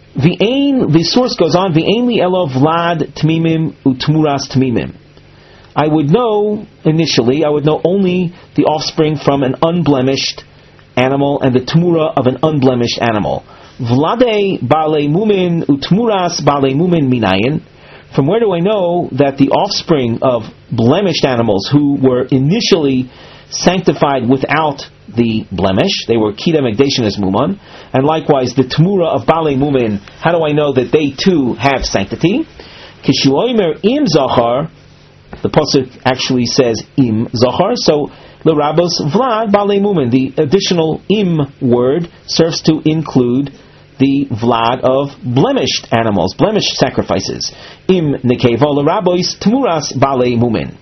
The source goes on, V'ein li elo vlad tmimim utmuras tmimim. I would know only the offspring from an unblemished animal and the tmura of an unblemished animal. Vlade bale mumin utmuras bale mumin minayin. From where do I know that the offspring of blemished animals who were initially sanctified without the blemish, they were kidam ekdeshin as muman, and likewise the tmura of bale mumin, how do I know that they too have sanctity? Kishuoimer im zachar, the pasuk actually says im zachar, so l'rabos vlad bale mumin, the additional im word serves to include the vlad of blemished animals, blemished sacrifices. Im nekeva l'rabois tmuras bale mumin.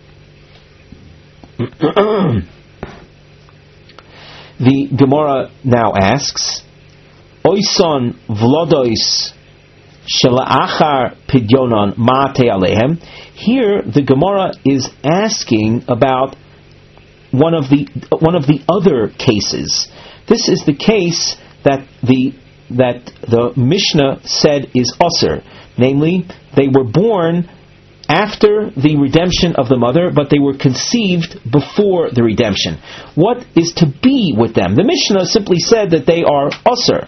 The Gemara now asks, Oison vlodois shela'achar pidyonon ma'ate alehem. Here the Gemara is asking about one of the other cases. This is the case that the Mishnah said is osir, namely they were born after the redemption of the mother, but they were conceived before the redemption. What is to be with them? The Mishnah simply said that they are osir.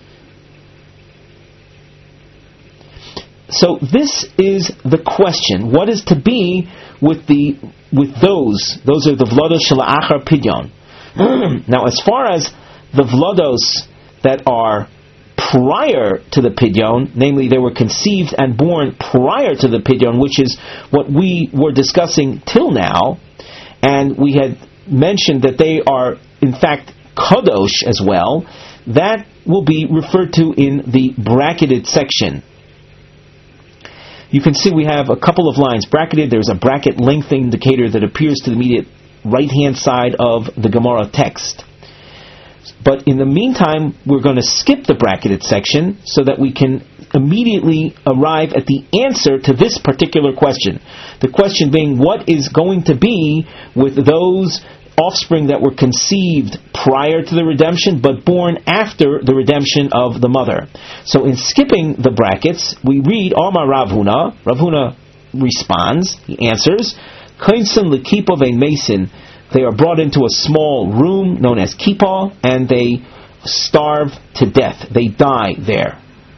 So this is the question: what is to be with those? Those are the vlodos shela'achar pidyon. Now, as far as the vlodos that are prior to the pidyon, namely they were conceived and born prior to the pidyon, which is what we were discussing till now, and we had mentioned that they are in fact kadosh as well, that will be referred to in the bracketed section. You can see we have a couple of lines bracketed. There's a bracket length indicator that appears to the immediate right-hand side of the Gemara text. But in the meantime, we're going to skip the bracketed section so that we can immediately arrive at the answer to this particular question. The question being, what is going to be with those offspring that were conceived prior to the redemption but born after the redemption of the mother? So in skipping the brackets, we read, Amar Rav Huna. Rav Huna responds, he answers, Kainson lekipa vein mason. They are brought into a small room known as kippah, and they starve to death. They die there.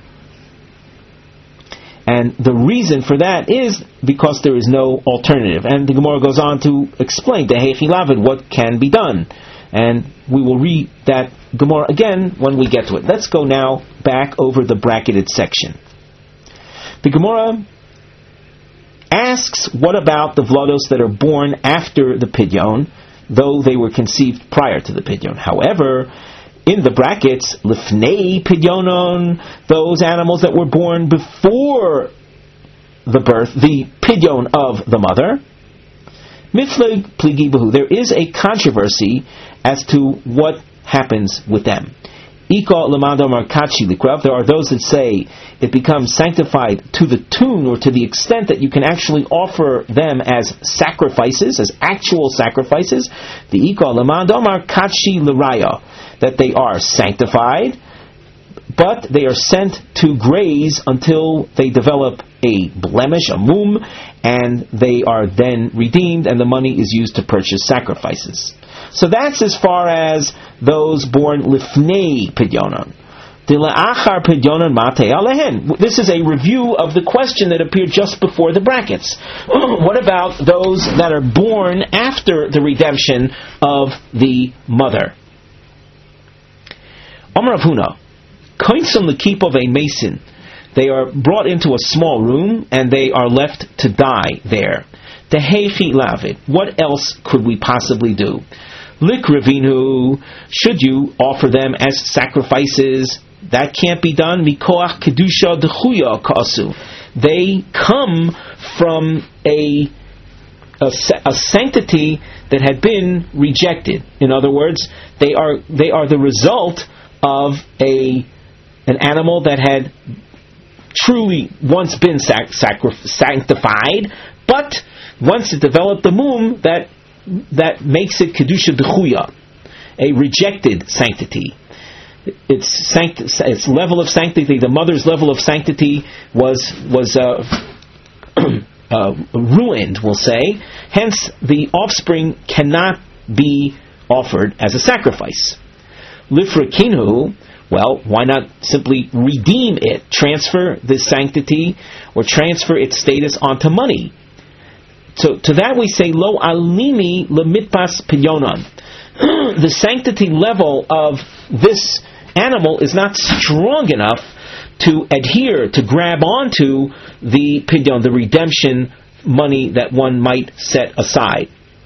And the reason for that is because there is no alternative. And the Gemara goes on to explain, Dehechi Lavid, what can be done. And we will read that Gemara again when we get to it. Let's go now back over the bracketed section. The Gemara asks, what about the vlodos that are born after the pidyon, though they were conceived prior to the pidyon? However, in the brackets, lifnei pidyonon, those animals that were born before the birth, the pidyon of the mother, mifleg pligi bahu, there is a controversy as to what happens with them. Ika lamado markachi likrav, there are those that say it becomes sanctified to the tune or to the extent that you can actually offer them as sacrifices, as actual sacrifices. The Ika lamado markachi liraya, that they are sanctified, but they are sent to graze until they develop a blemish, a mum, and they are then redeemed, and the money is used to purchase sacrifices. So that's as far as those born lifnei pidyonon. This is a review of the question that appeared just before the brackets. What about those that are born after the redemption of the mother? Amar Rav Huna, Koinson l'kipa vein mason. They are brought into a small room and they are left to die there. Dehechi lavid. What else could we possibly do? Lik Ravinu, should you offer them as sacrifices? That can't be done. Mikoach kedusha dechuya ka'asu. They come from a sanctity that had been rejected. In other words, they are the result of an animal that had truly once been sanctified, but once it developed the mum, that makes it kedusha dechuya, a rejected sanctity. Its level of sanctity, the mother's level of sanctity, was ruined, we'll say. Hence, the offspring cannot be offered as a sacrifice. Lifrakinu, well, why not simply redeem it, transfer the sanctity, or transfer its status onto money? So to that we say, Lo alimi lemitpas pidyonon. The sanctity level of this animal is not strong enough to adhere, to grab onto the pidyon, the redemption money that one might set aside.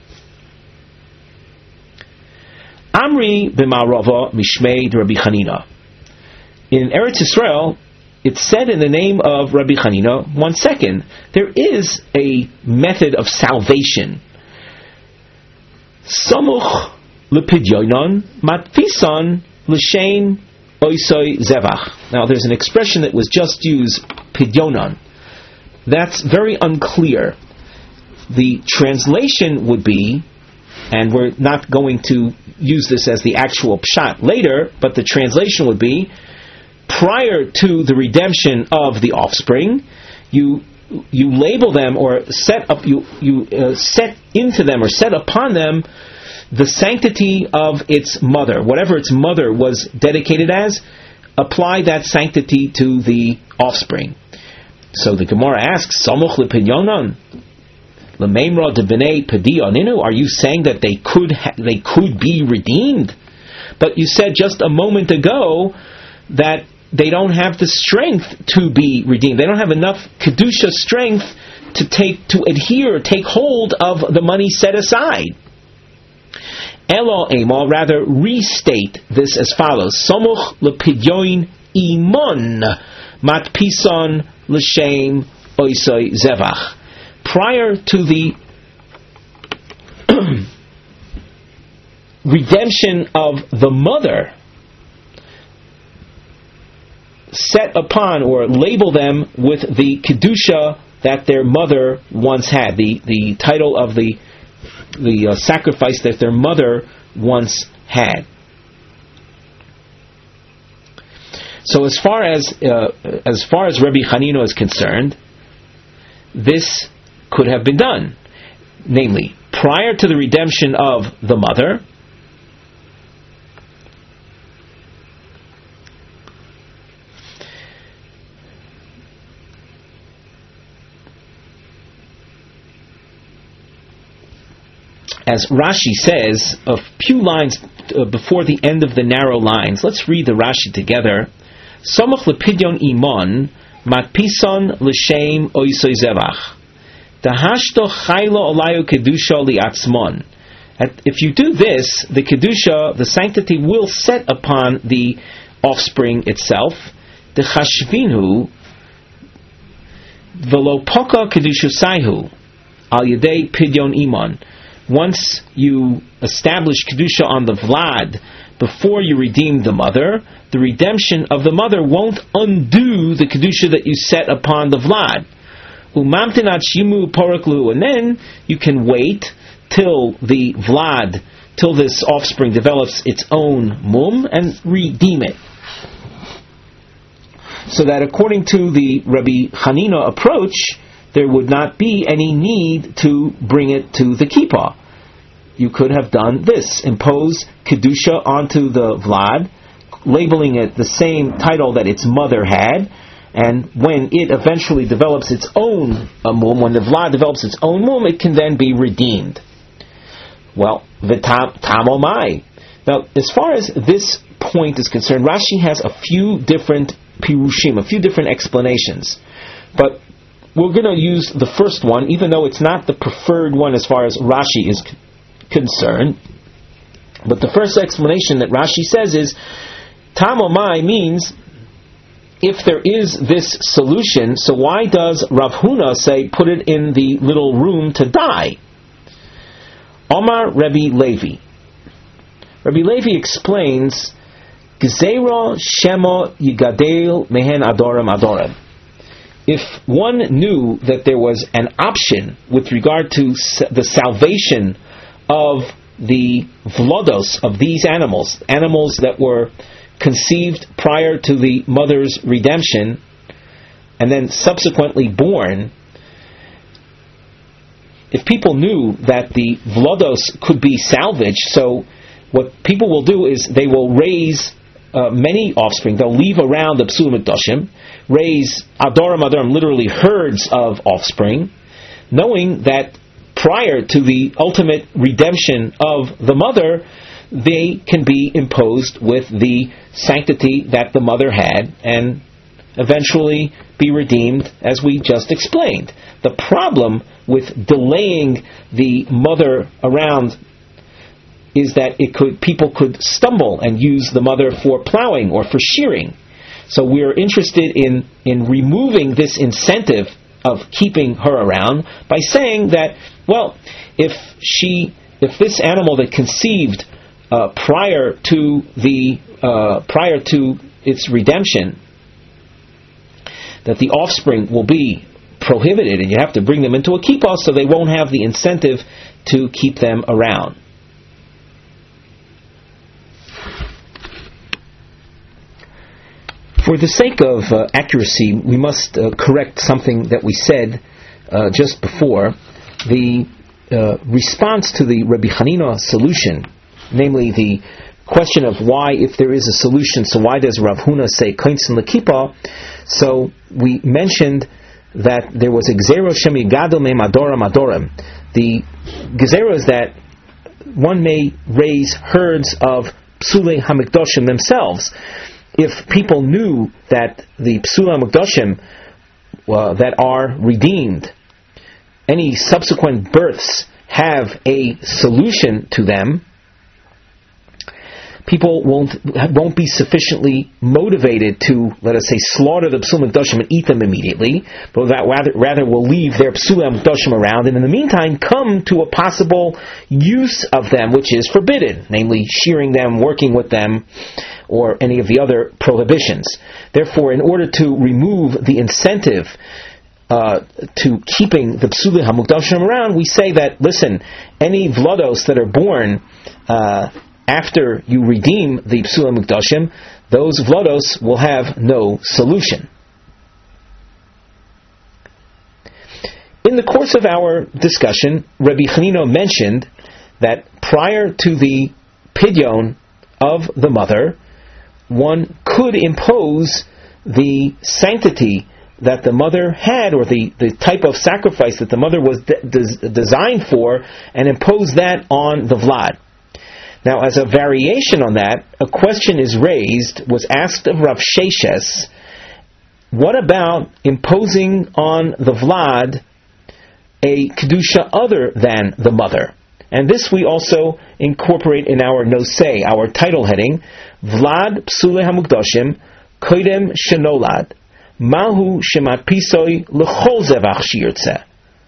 Amri b'ma'arava mishmei Rabbi Chanina. In Eretz Yisrael, it's said in the name of Rabbi Chanina, 1 second, there is a method of salvation. Samuch lepidyonon matfisan l'shem oisoi zevach. Now there's an expression that was just used, pidyonon. That's very unclear. The translation would be, and we're not going to use this as the actual pshat later, but the translation would be, prior to the redemption of the offspring, you label them or set up, set into them or set upon them the sanctity of its mother. Whatever its mother was dedicated as, apply that sanctity to the offspring. So the Gemara asks, Samuch lepidyonon l'meimra de b'nei pedioninu. Are you saying that they could be redeemed? But you said just a moment ago that they don't have the strength to be redeemed. They don't have enough kedusha strength to adhere, take hold of the money set aside. Elo Emal, rather restate this as follows: Samuch lepidyon imon matpison l'shem oisoi zevach. Prior to the redemption of the mother, set upon or label them with the kedusha that their mother once had, the title of the sacrifice that their mother once had. So as far as Rabbi Chanina is concerned, this could have been done, namely prior to the redemption of the mother. As Rashi says, a few lines before the end of the narrow lines, let's read the Rashi together. Samuch lepidyon imon matpison l'shem oisoi zevach. Dahashto chaylo olayu kedusha liatzmon. If you do this, the kedusha, the sanctity, will set upon the offspring itself. Dechashvinu velo poka kedushasaihu al yedei pidyon imon. Once you establish kedusha on the vlad before you redeem the mother, the redemption of the mother won't undo the kedusha that you set upon the vlad. Umamtinat shimu poraklu, and then you can wait till the vlad, till this offspring develops its own mum, and redeem it. So that according to the Rabbi Chanina approach, there would not be any need to bring it to the kippah. You could have done this: impose kedusha onto the vlad, labeling it the same title that its mother had, and when it eventually develops its own mum, when the vlad develops its own mum, it can then be redeemed. Well, v'tam omai. Now, as far as this point is concerned, Rashi has a few different pirushim, a few different explanations, but we're going to use the first one, even though it's not the preferred one as far as Rashi is concerned. But the first explanation that Rashi says is, Tam omai means, if there is this solution, so why does Rav Huna say put it in the little room to die? Omar Rabbi Levi. Rabbi Levi explains, Gzeira Shema Yigadel Mehen Adoram Adoram. If one knew that there was an option with regard to the salvation of the vlodos, of these animals that were conceived prior to the mother's redemption and then subsequently born, if people knew that the vlodos could be salvaged, so what people will do is they will raise many offspring. They'll leave around the Psul Mikdashim, raise adoram, literally herds of offspring, knowing that prior to the ultimate redemption of the mother, they can be imposed with the sanctity that the mother had and eventually be redeemed, as we just explained. The problem with delaying the mother around is that people could stumble and use the mother for plowing or for shearing. So we're interested in removing this incentive of keeping her around by saying that, well, if this animal that conceived prior to its redemption, that the offspring will be prohibited, and you have to bring them into a kippah, so they won't have the incentive to keep them around. For the sake of accuracy, we must correct something that we said just before. The response to the Rabbi Hanina solution, namely the question of why, if there is a solution, so why does Rav Huna say Kainsin L'Kippah? So we mentioned that there was a Gezerah Shem Yigadol Mehem Adoram Adorim. The Gezerah is that one may raise herds of Psulei HaMikdoshim themselves. If people knew that the Psulei HaMikdoshim that are redeemed, any subsequent births have a solution to them, people won't be sufficiently motivated to, let us say, slaughter the Psulei HaMikdoshim and eat them immediately, but that rather will leave their Psulei HaMikdoshim around, and in the meantime come to a possible use of them which is forbidden, namely shearing them, working with them, or any of the other prohibitions. Therefore, in order to remove the incentive to keeping the Psulei HaMikdoshim around, we say that, listen, any vlodos that are born after you redeem the Psulei HaMikdoshim, those vlodos will have no solution. In the course of our discussion, Rabbi Hanina mentioned that prior to the pidyon of the mother, one could impose the sanctity that the mother had, or the type of sacrifice that the mother was designed for, and impose that on the Vlad. Now, as a variation on that, a question was asked of Rav Sheshes, what about imposing on the Vlad a Kedusha other than the mother? And this we also incorporate in our nosei, our title heading, Vlad Psulei HaMikdoshim Koidem Shenolad Mahu Shematpisoi L'chol Zevach Shiyirtzeh.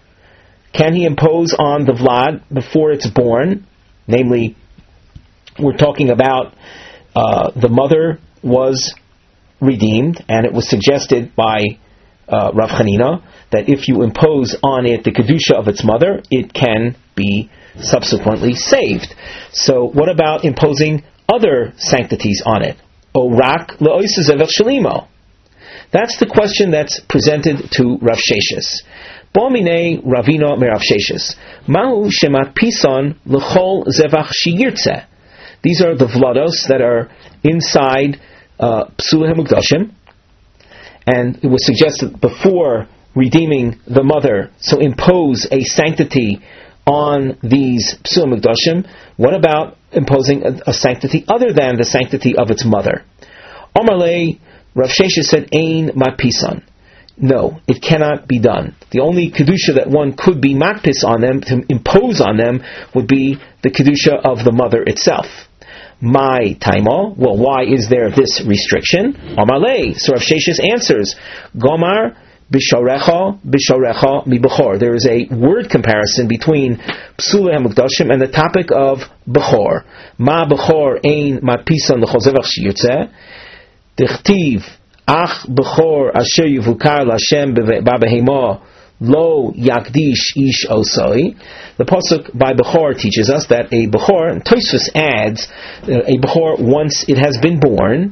Can he impose on the Vlad before it's born? Namely, we're talking about the mother was redeemed, and it was suggested by Rav Hanina that if you impose on it the Kedusha of its mother, it can be subsequently saved. So what about imposing other sanctities on it? Orak le'oisa zevach shalimo. That's the question that's presented to Rav Sheshes. Bo'minei Ravina merav Sheshes. Mahu shemat pison l'chol zevach shiyirtzeh. These are the vlados that are inside Psulei HaMikdoshim, and it was suggested before redeeming the mother, so impose a sanctity on these Psulei HaMikdoshim. What about imposing a sanctity other than the sanctity of its mother? Omarlei, Rav Sheshes said, Ein matpisan. No, it cannot be done. The only Kedusha that one could be makpis on them, to impose on them, would be the Kedusha of the mother itself. My taimo, well, why is there this restriction? Omarlei, so Rav Sheshes answers, Gomar Bisharecha mi Bechor. There is a word comparison between Psulei HaMikdoshim and the topic of Bechor. Ma Bechor ein matpisan l'chol zevach shiyirtzeh. Dichtiv ach Bechor asher yivukar l'Hashem b'behema lo yakdish ish osoi. The pasuk by Bechor teaches us that a Bechor, and Tosfos adds, a Bechor, once it has been born,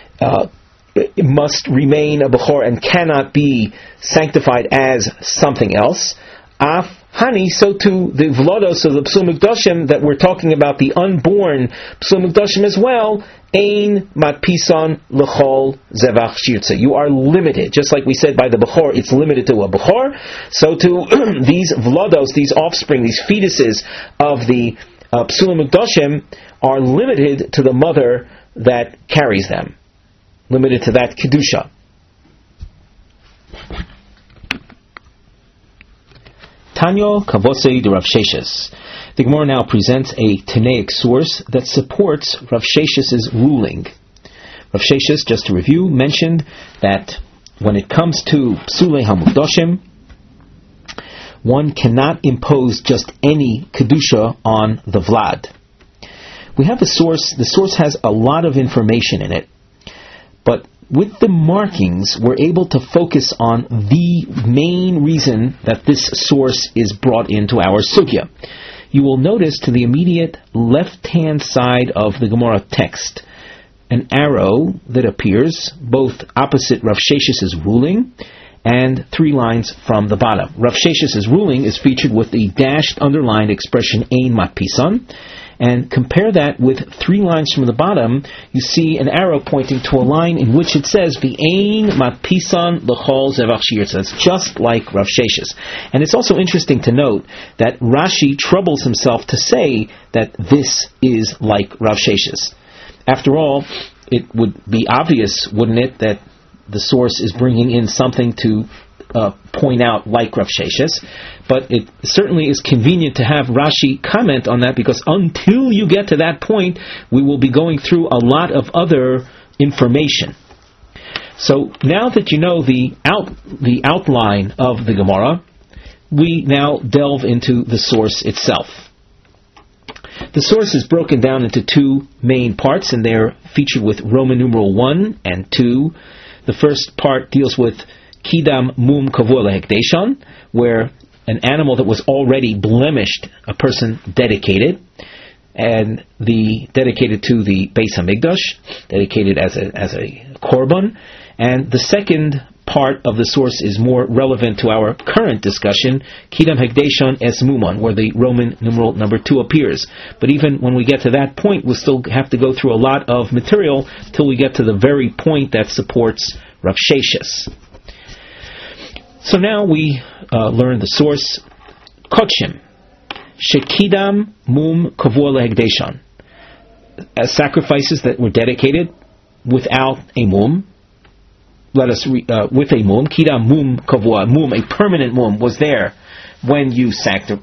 it must remain a Bechor and cannot be sanctified as something else. Af Hani, so too the vlodos of the Psul Mikdashim that we're talking about, the unborn Psul Mikdashim as well, Ein matpison l'chol zevach shirtze. You are limited, just like we said by the Bechor, it's limited to a Bechor. So to these vlodos, these offspring, these fetuses of the Psul Mikdashim are limited to the mother that carries them, limited to that kedusha. Tanyo Kavosei de Rav Sheshes. The Gemara now presents a Tanaic source that supports Rav Sheshes's ruling. Rav Sheshes, just to review, mentioned that when it comes to Psulei HaMukdashim, one cannot impose just any kedusha on the Vlad. We have the source has a lot of information in it, but with the markings, we're able to focus on the main reason that this source is brought into our sugya. You will notice to the immediate left-hand side of the Gemara text an arrow that appears both opposite Rav Sheshes's ruling and 3 lines from the bottom. Rav Sheshes's ruling is featured with the dashed underlined expression Ein Matpisan, and compare that with 3 lines from the bottom, you see an arrow pointing to a line in which it says, V'ein matpisan l'chol zevach shirtze. It's just like Rav Sheshes. And it's also interesting to note that Rashi troubles himself to say that this is like Rav Sheshes. After all, it would be obvious, wouldn't it, that the source is bringing in something to point out like Rav Sheshes, but it certainly is convenient to have Rashi comment on that, because until you get to that point, we will be going through a lot of other information. So now that you know the outline of the Gemara, we now delve into the source itself. The source is broken down into 2 main parts, and they're featured with Roman numeral 1 and 2. The first part deals with Kidam Mum Kavua Lehekdeshon, where an animal that was already blemished, a person dedicated, and dedicated to the Beis Hamikdash, dedicated as a korban. And the second part of the source is more relevant to our current discussion, Kidam Hekdeshon Es Mumon, where the Roman numeral number 2 appears. But even when we get to that point, we'll still have to go through a lot of material till we get to the very point that supports Rav Sheshes. So now we learn the source, Kodshim, Shekidam Mum Kavua Lehekdeshon, sacrifices that were dedicated without a mum. Let us with a mum, Kidam Mum Kavua, mum, a permanent mum, was there when you sanctified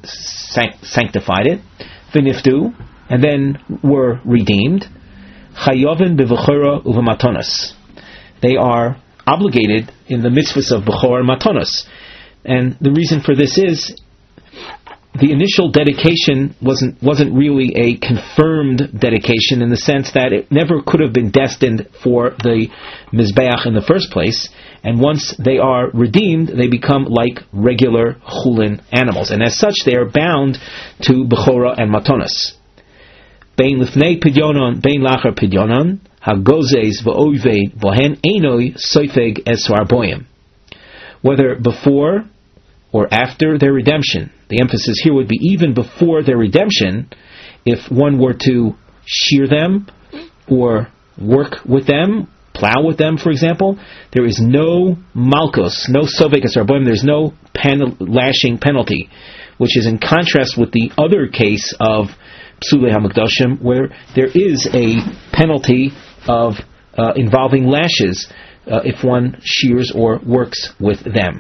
it, V'niftu, and then were redeemed, Chayovin b'v'chora uv'matonos. They are obligated in the mitzvahs of Bechor and Matonos. And the reason for this is the initial dedication wasn't really a confirmed dedication, in the sense that it never could have been destined for the Mizbeach in the first place, and once they are redeemed, they become like regular chulin animals, and as such they are bound to Bechora and Matonos. Bein lifnei pidyonon, bein lachar pidyonon, hagozes v'oived bohen einoi soifeg es harboyim. Whether before or after their redemption, the emphasis here would be even before their redemption, if one were to shear them or work with them, plow with them, for example, there is no malkos, no sovek es harboyim, there's no lashing penalty, which is in contrast with the other case of Psulei HaMikdashim, where there is a penalty of involving lashes if one shears or works with them.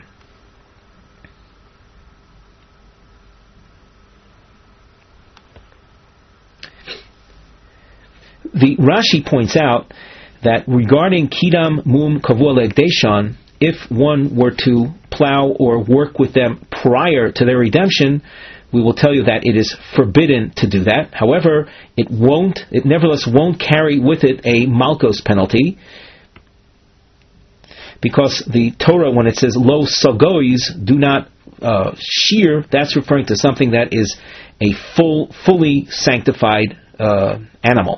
The Rashi points out that regarding Kidam Mum Kavua Lehekdeshon, if one were to plow or work with them prior to their redemption, we will tell you that it is forbidden to do that. However, it nevertheless won't carry with it a malkos penalty, because the Torah, when it says lo sagois, do not shear, that's referring to something that is a fully sanctified animal.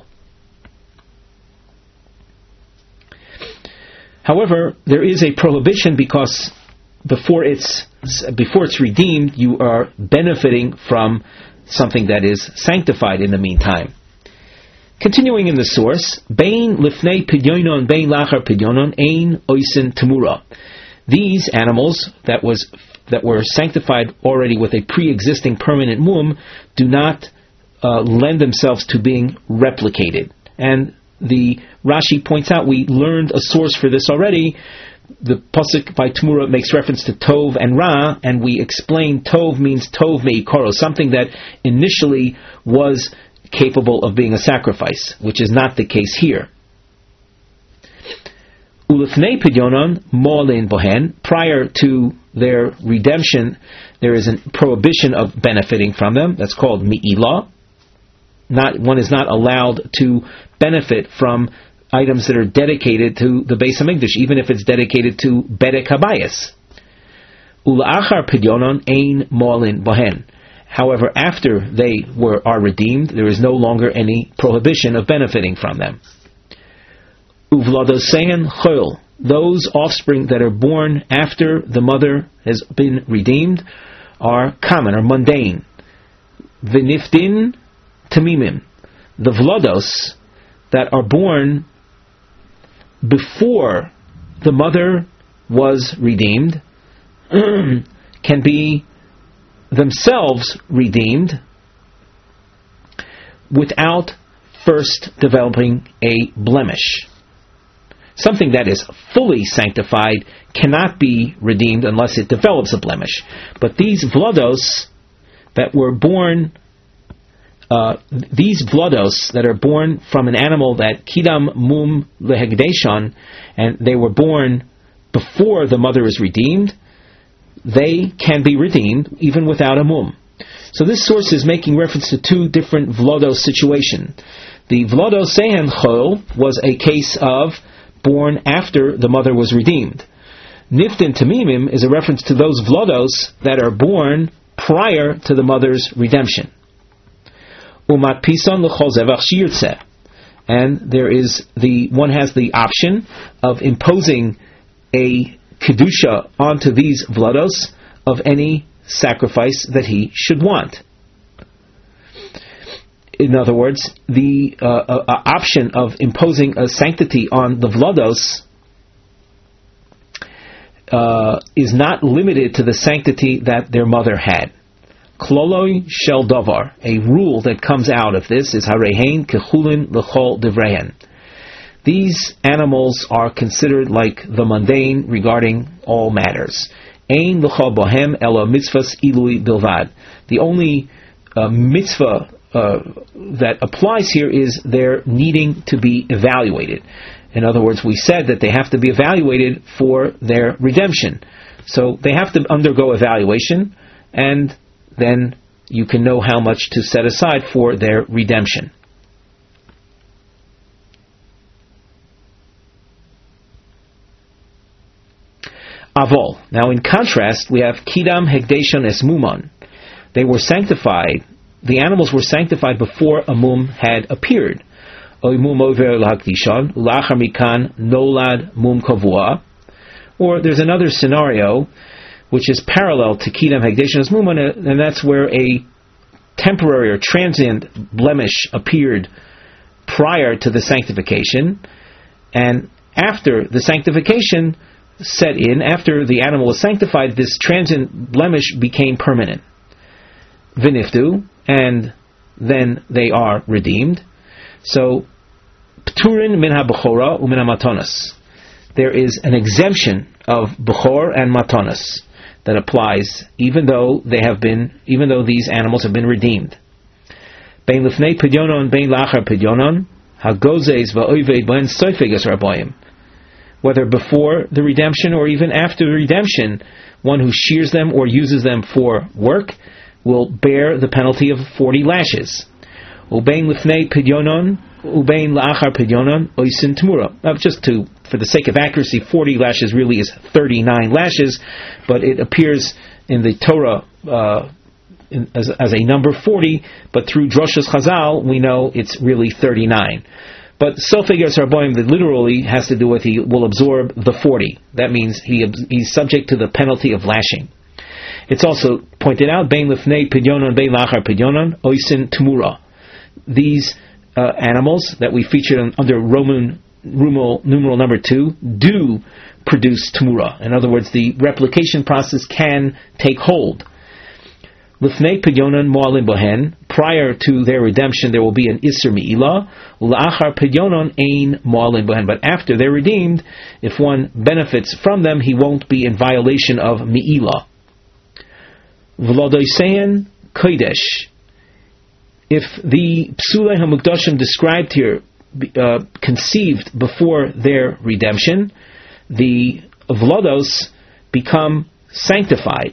However, there is a prohibition, because before it's redeemed, you are benefiting from something that is sanctified in the meantime. Continuing in the source, Bein lifnei pidyonon, bein lachar pidyonon, ein oisin temura. These animals that were sanctified already with a pre-existing permanent mum do not lend themselves to being replicated. And the Rashi points out, we learned a source for this already. The pasuk by Temura makes reference to Tov and Ra, and we explained Tov means Tov me'ikoro, something that initially was capable of being a sacrifice, which is not the case here. Ulifnei pidyonon mo'alein bohen, prior to their redemption, there is a prohibition of benefiting from them. That's called mi'ilah. One is not allowed to benefit from items that are dedicated to the Beis Hamikdash, even if it's dedicated to Bedek Habayis. Ula'achar pidyonon ein mo'alin bohen. However, after they are redeemed, there is no longer any prohibition of benefiting from them. Uvladosein choil. Those offspring that are born after the mother has been redeemed are common, or mundane. V'niftin tamimim. The vlados that are born before the mother was redeemed can be themselves redeemed without first developing a blemish. Something that is fully sanctified cannot be redeemed unless it develops a blemish. But these vlados that were born, these vlados that are born from an animal that kidam mum lehegdeshon, and they were born before the mother is redeemed, they can be redeemed even without a mum. So this source is making reference to two different vlados situations. The vlados sehen chol was a case of born after the mother was redeemed. Niftin tamimim is a reference to those vlados that are born prior to the mother's redemption. Umat pison l'chol zevach shirtzeh, and one has the option of imposing a kedusha onto these vlados of any sacrifice that he should want. In other words, the option of imposing a sanctity on the vlados is not limited to the sanctity that their mother had. Kloloi shel davar, a rule that comes out of this is harehein kechulin l'chol divrehen. These animals are considered like the mundane regarding all matters. Ein l'chol bohem elo mitzvahs ilui bilvad. The only mitzvah that applies here is their needing to be evaluated. In other words, we said that they have to be evaluated for their redemption. So they have to undergo evaluation, and then you can know how much to set aside for their redemption. Avol. Now in contrast, we have Kidam Hekdeshon Es Mumon. They were sanctified, the animals were sanctified before a mum had appeared. Oy mum over l'hakdishon, ulachar mikan nolad mum kavua. Or there's another scenario which is parallel to Kidam Hekdeshon Es Mumon, and that's where a temporary or transient blemish appeared prior to the sanctification, and after the sanctification set in, after the animal was sanctified, this transient blemish became permanent. Viniftu, and then they are redeemed. So, Pturin min ha-bechora u'min ha-matonas. There is an exemption of bechor and matonas that applies, even though these animals have been redeemed. Bein lifnei pidyonon, bein lachar pidyonon, hagozes va'oived ben soifegas raboyim. Whether before the redemption or even after the redemption, one who shears them or uses them for work will bear the penalty of 40 lashes. Ubein lifnei pidyonon, ubein la'achar pidyonon, oisin temura. Just for the sake of accuracy, 40 lashes really is 39 lashes, but it appears in the Torah as a number 40, but through Droshas Chazal we know it's really 39. But Sofeg Yeres Harboim, that literally has to do with he will absorb the 40. That means he's subject to the penalty of lashing. It's also pointed out, Bein Lifnei Pidyonon, Bein Lachar Pidyonon, Oisin Tumura. These animals that we featured under Roman numeral number 2 do produce Tumura. In other words, the replication process can take hold. Lifnei Pidyonon Mo'alim Bohen, prior to their redemption there will be an Isser Mi'ilah, La'achar Pidyonon Ein Mo'alim Bohen, but after they're redeemed, if one benefits from them, he won't be in violation of Mi'ilah. V'lodoisein Kodesh, if the Psulei HaMukdashim described here conceived before their redemption, the Vlodos become sanctified.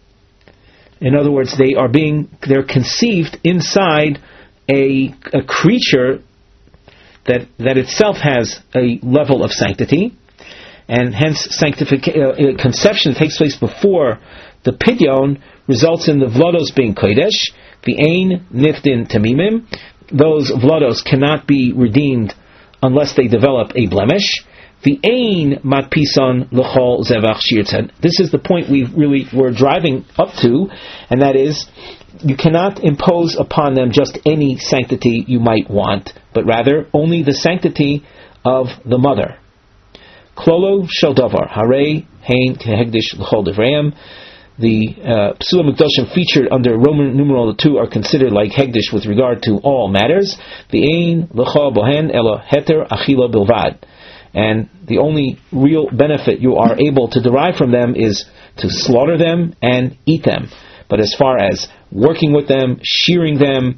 In other words, they're conceived inside a creature that itself has a level of sanctity, and hence conception that takes place before the pidyon results in the vlodos being kodesh. The ein niftin tamimim. Those vlodos cannot be redeemed unless they develop a blemish. The ein matpison l'chol zevach shirtzad. This is the point we really were driving up to, and that is, you cannot impose upon them just any sanctity you might want, but rather only the sanctity of the mother. Klolo shel davar harei hein kehegdish l'chol devreim. The Psula Mikdashim featured under Roman numeral 2 are considered like Hegdish with regard to all matters. The ein l'chol bohen elo heter achila bilvad. And the only real benefit you are able to derive from them is to slaughter them and eat them. But as far as working with them, shearing them,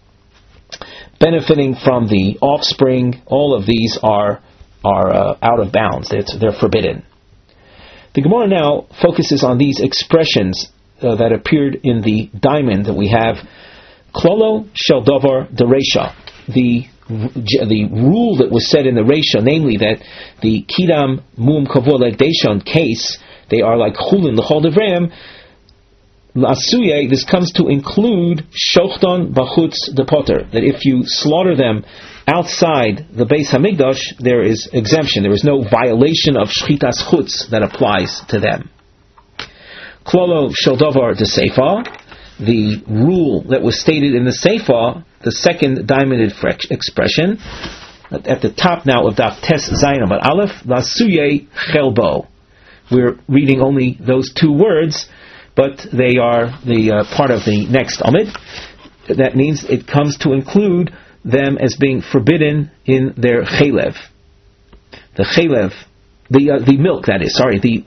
benefiting from the offspring, all of these are out of bounds. They're forbidden. The Gemara now focuses on these expressions that appeared in the diamond that we have. Klolo shel davar dereisha. The rule that was said in the Reisha, namely that the Kidam Mum Kavod Legdeshon case, they are like Chulin l'chol devreim. L'asuye, this comes to include Shochton Bachutz de Potter, that if you slaughter them outside the Beis Hamikdash, there is exemption. There is no violation of Shchitas Chutz that applies to them. Klolo shel davar de Seifa, the rule that was stated in the Seifa, the second diamonded expression, at the top now of Daf Tes Zayin Amud Aleph, Lasuye Chelbo. We're reading only those 2 words, but they are the part of the next Amid. That means it comes to include them as being forbidden in their chelev. The chelev, the milk, that is, the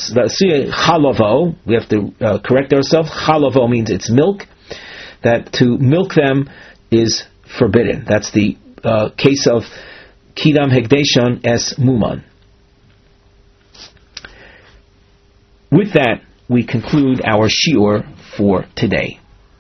chalavo, we have to correct ourselves. Chalavo means it's milk. That to milk them is forbidden. That's the case of Kidam Hegdeshon es Muman. With that, we conclude our shiur for today.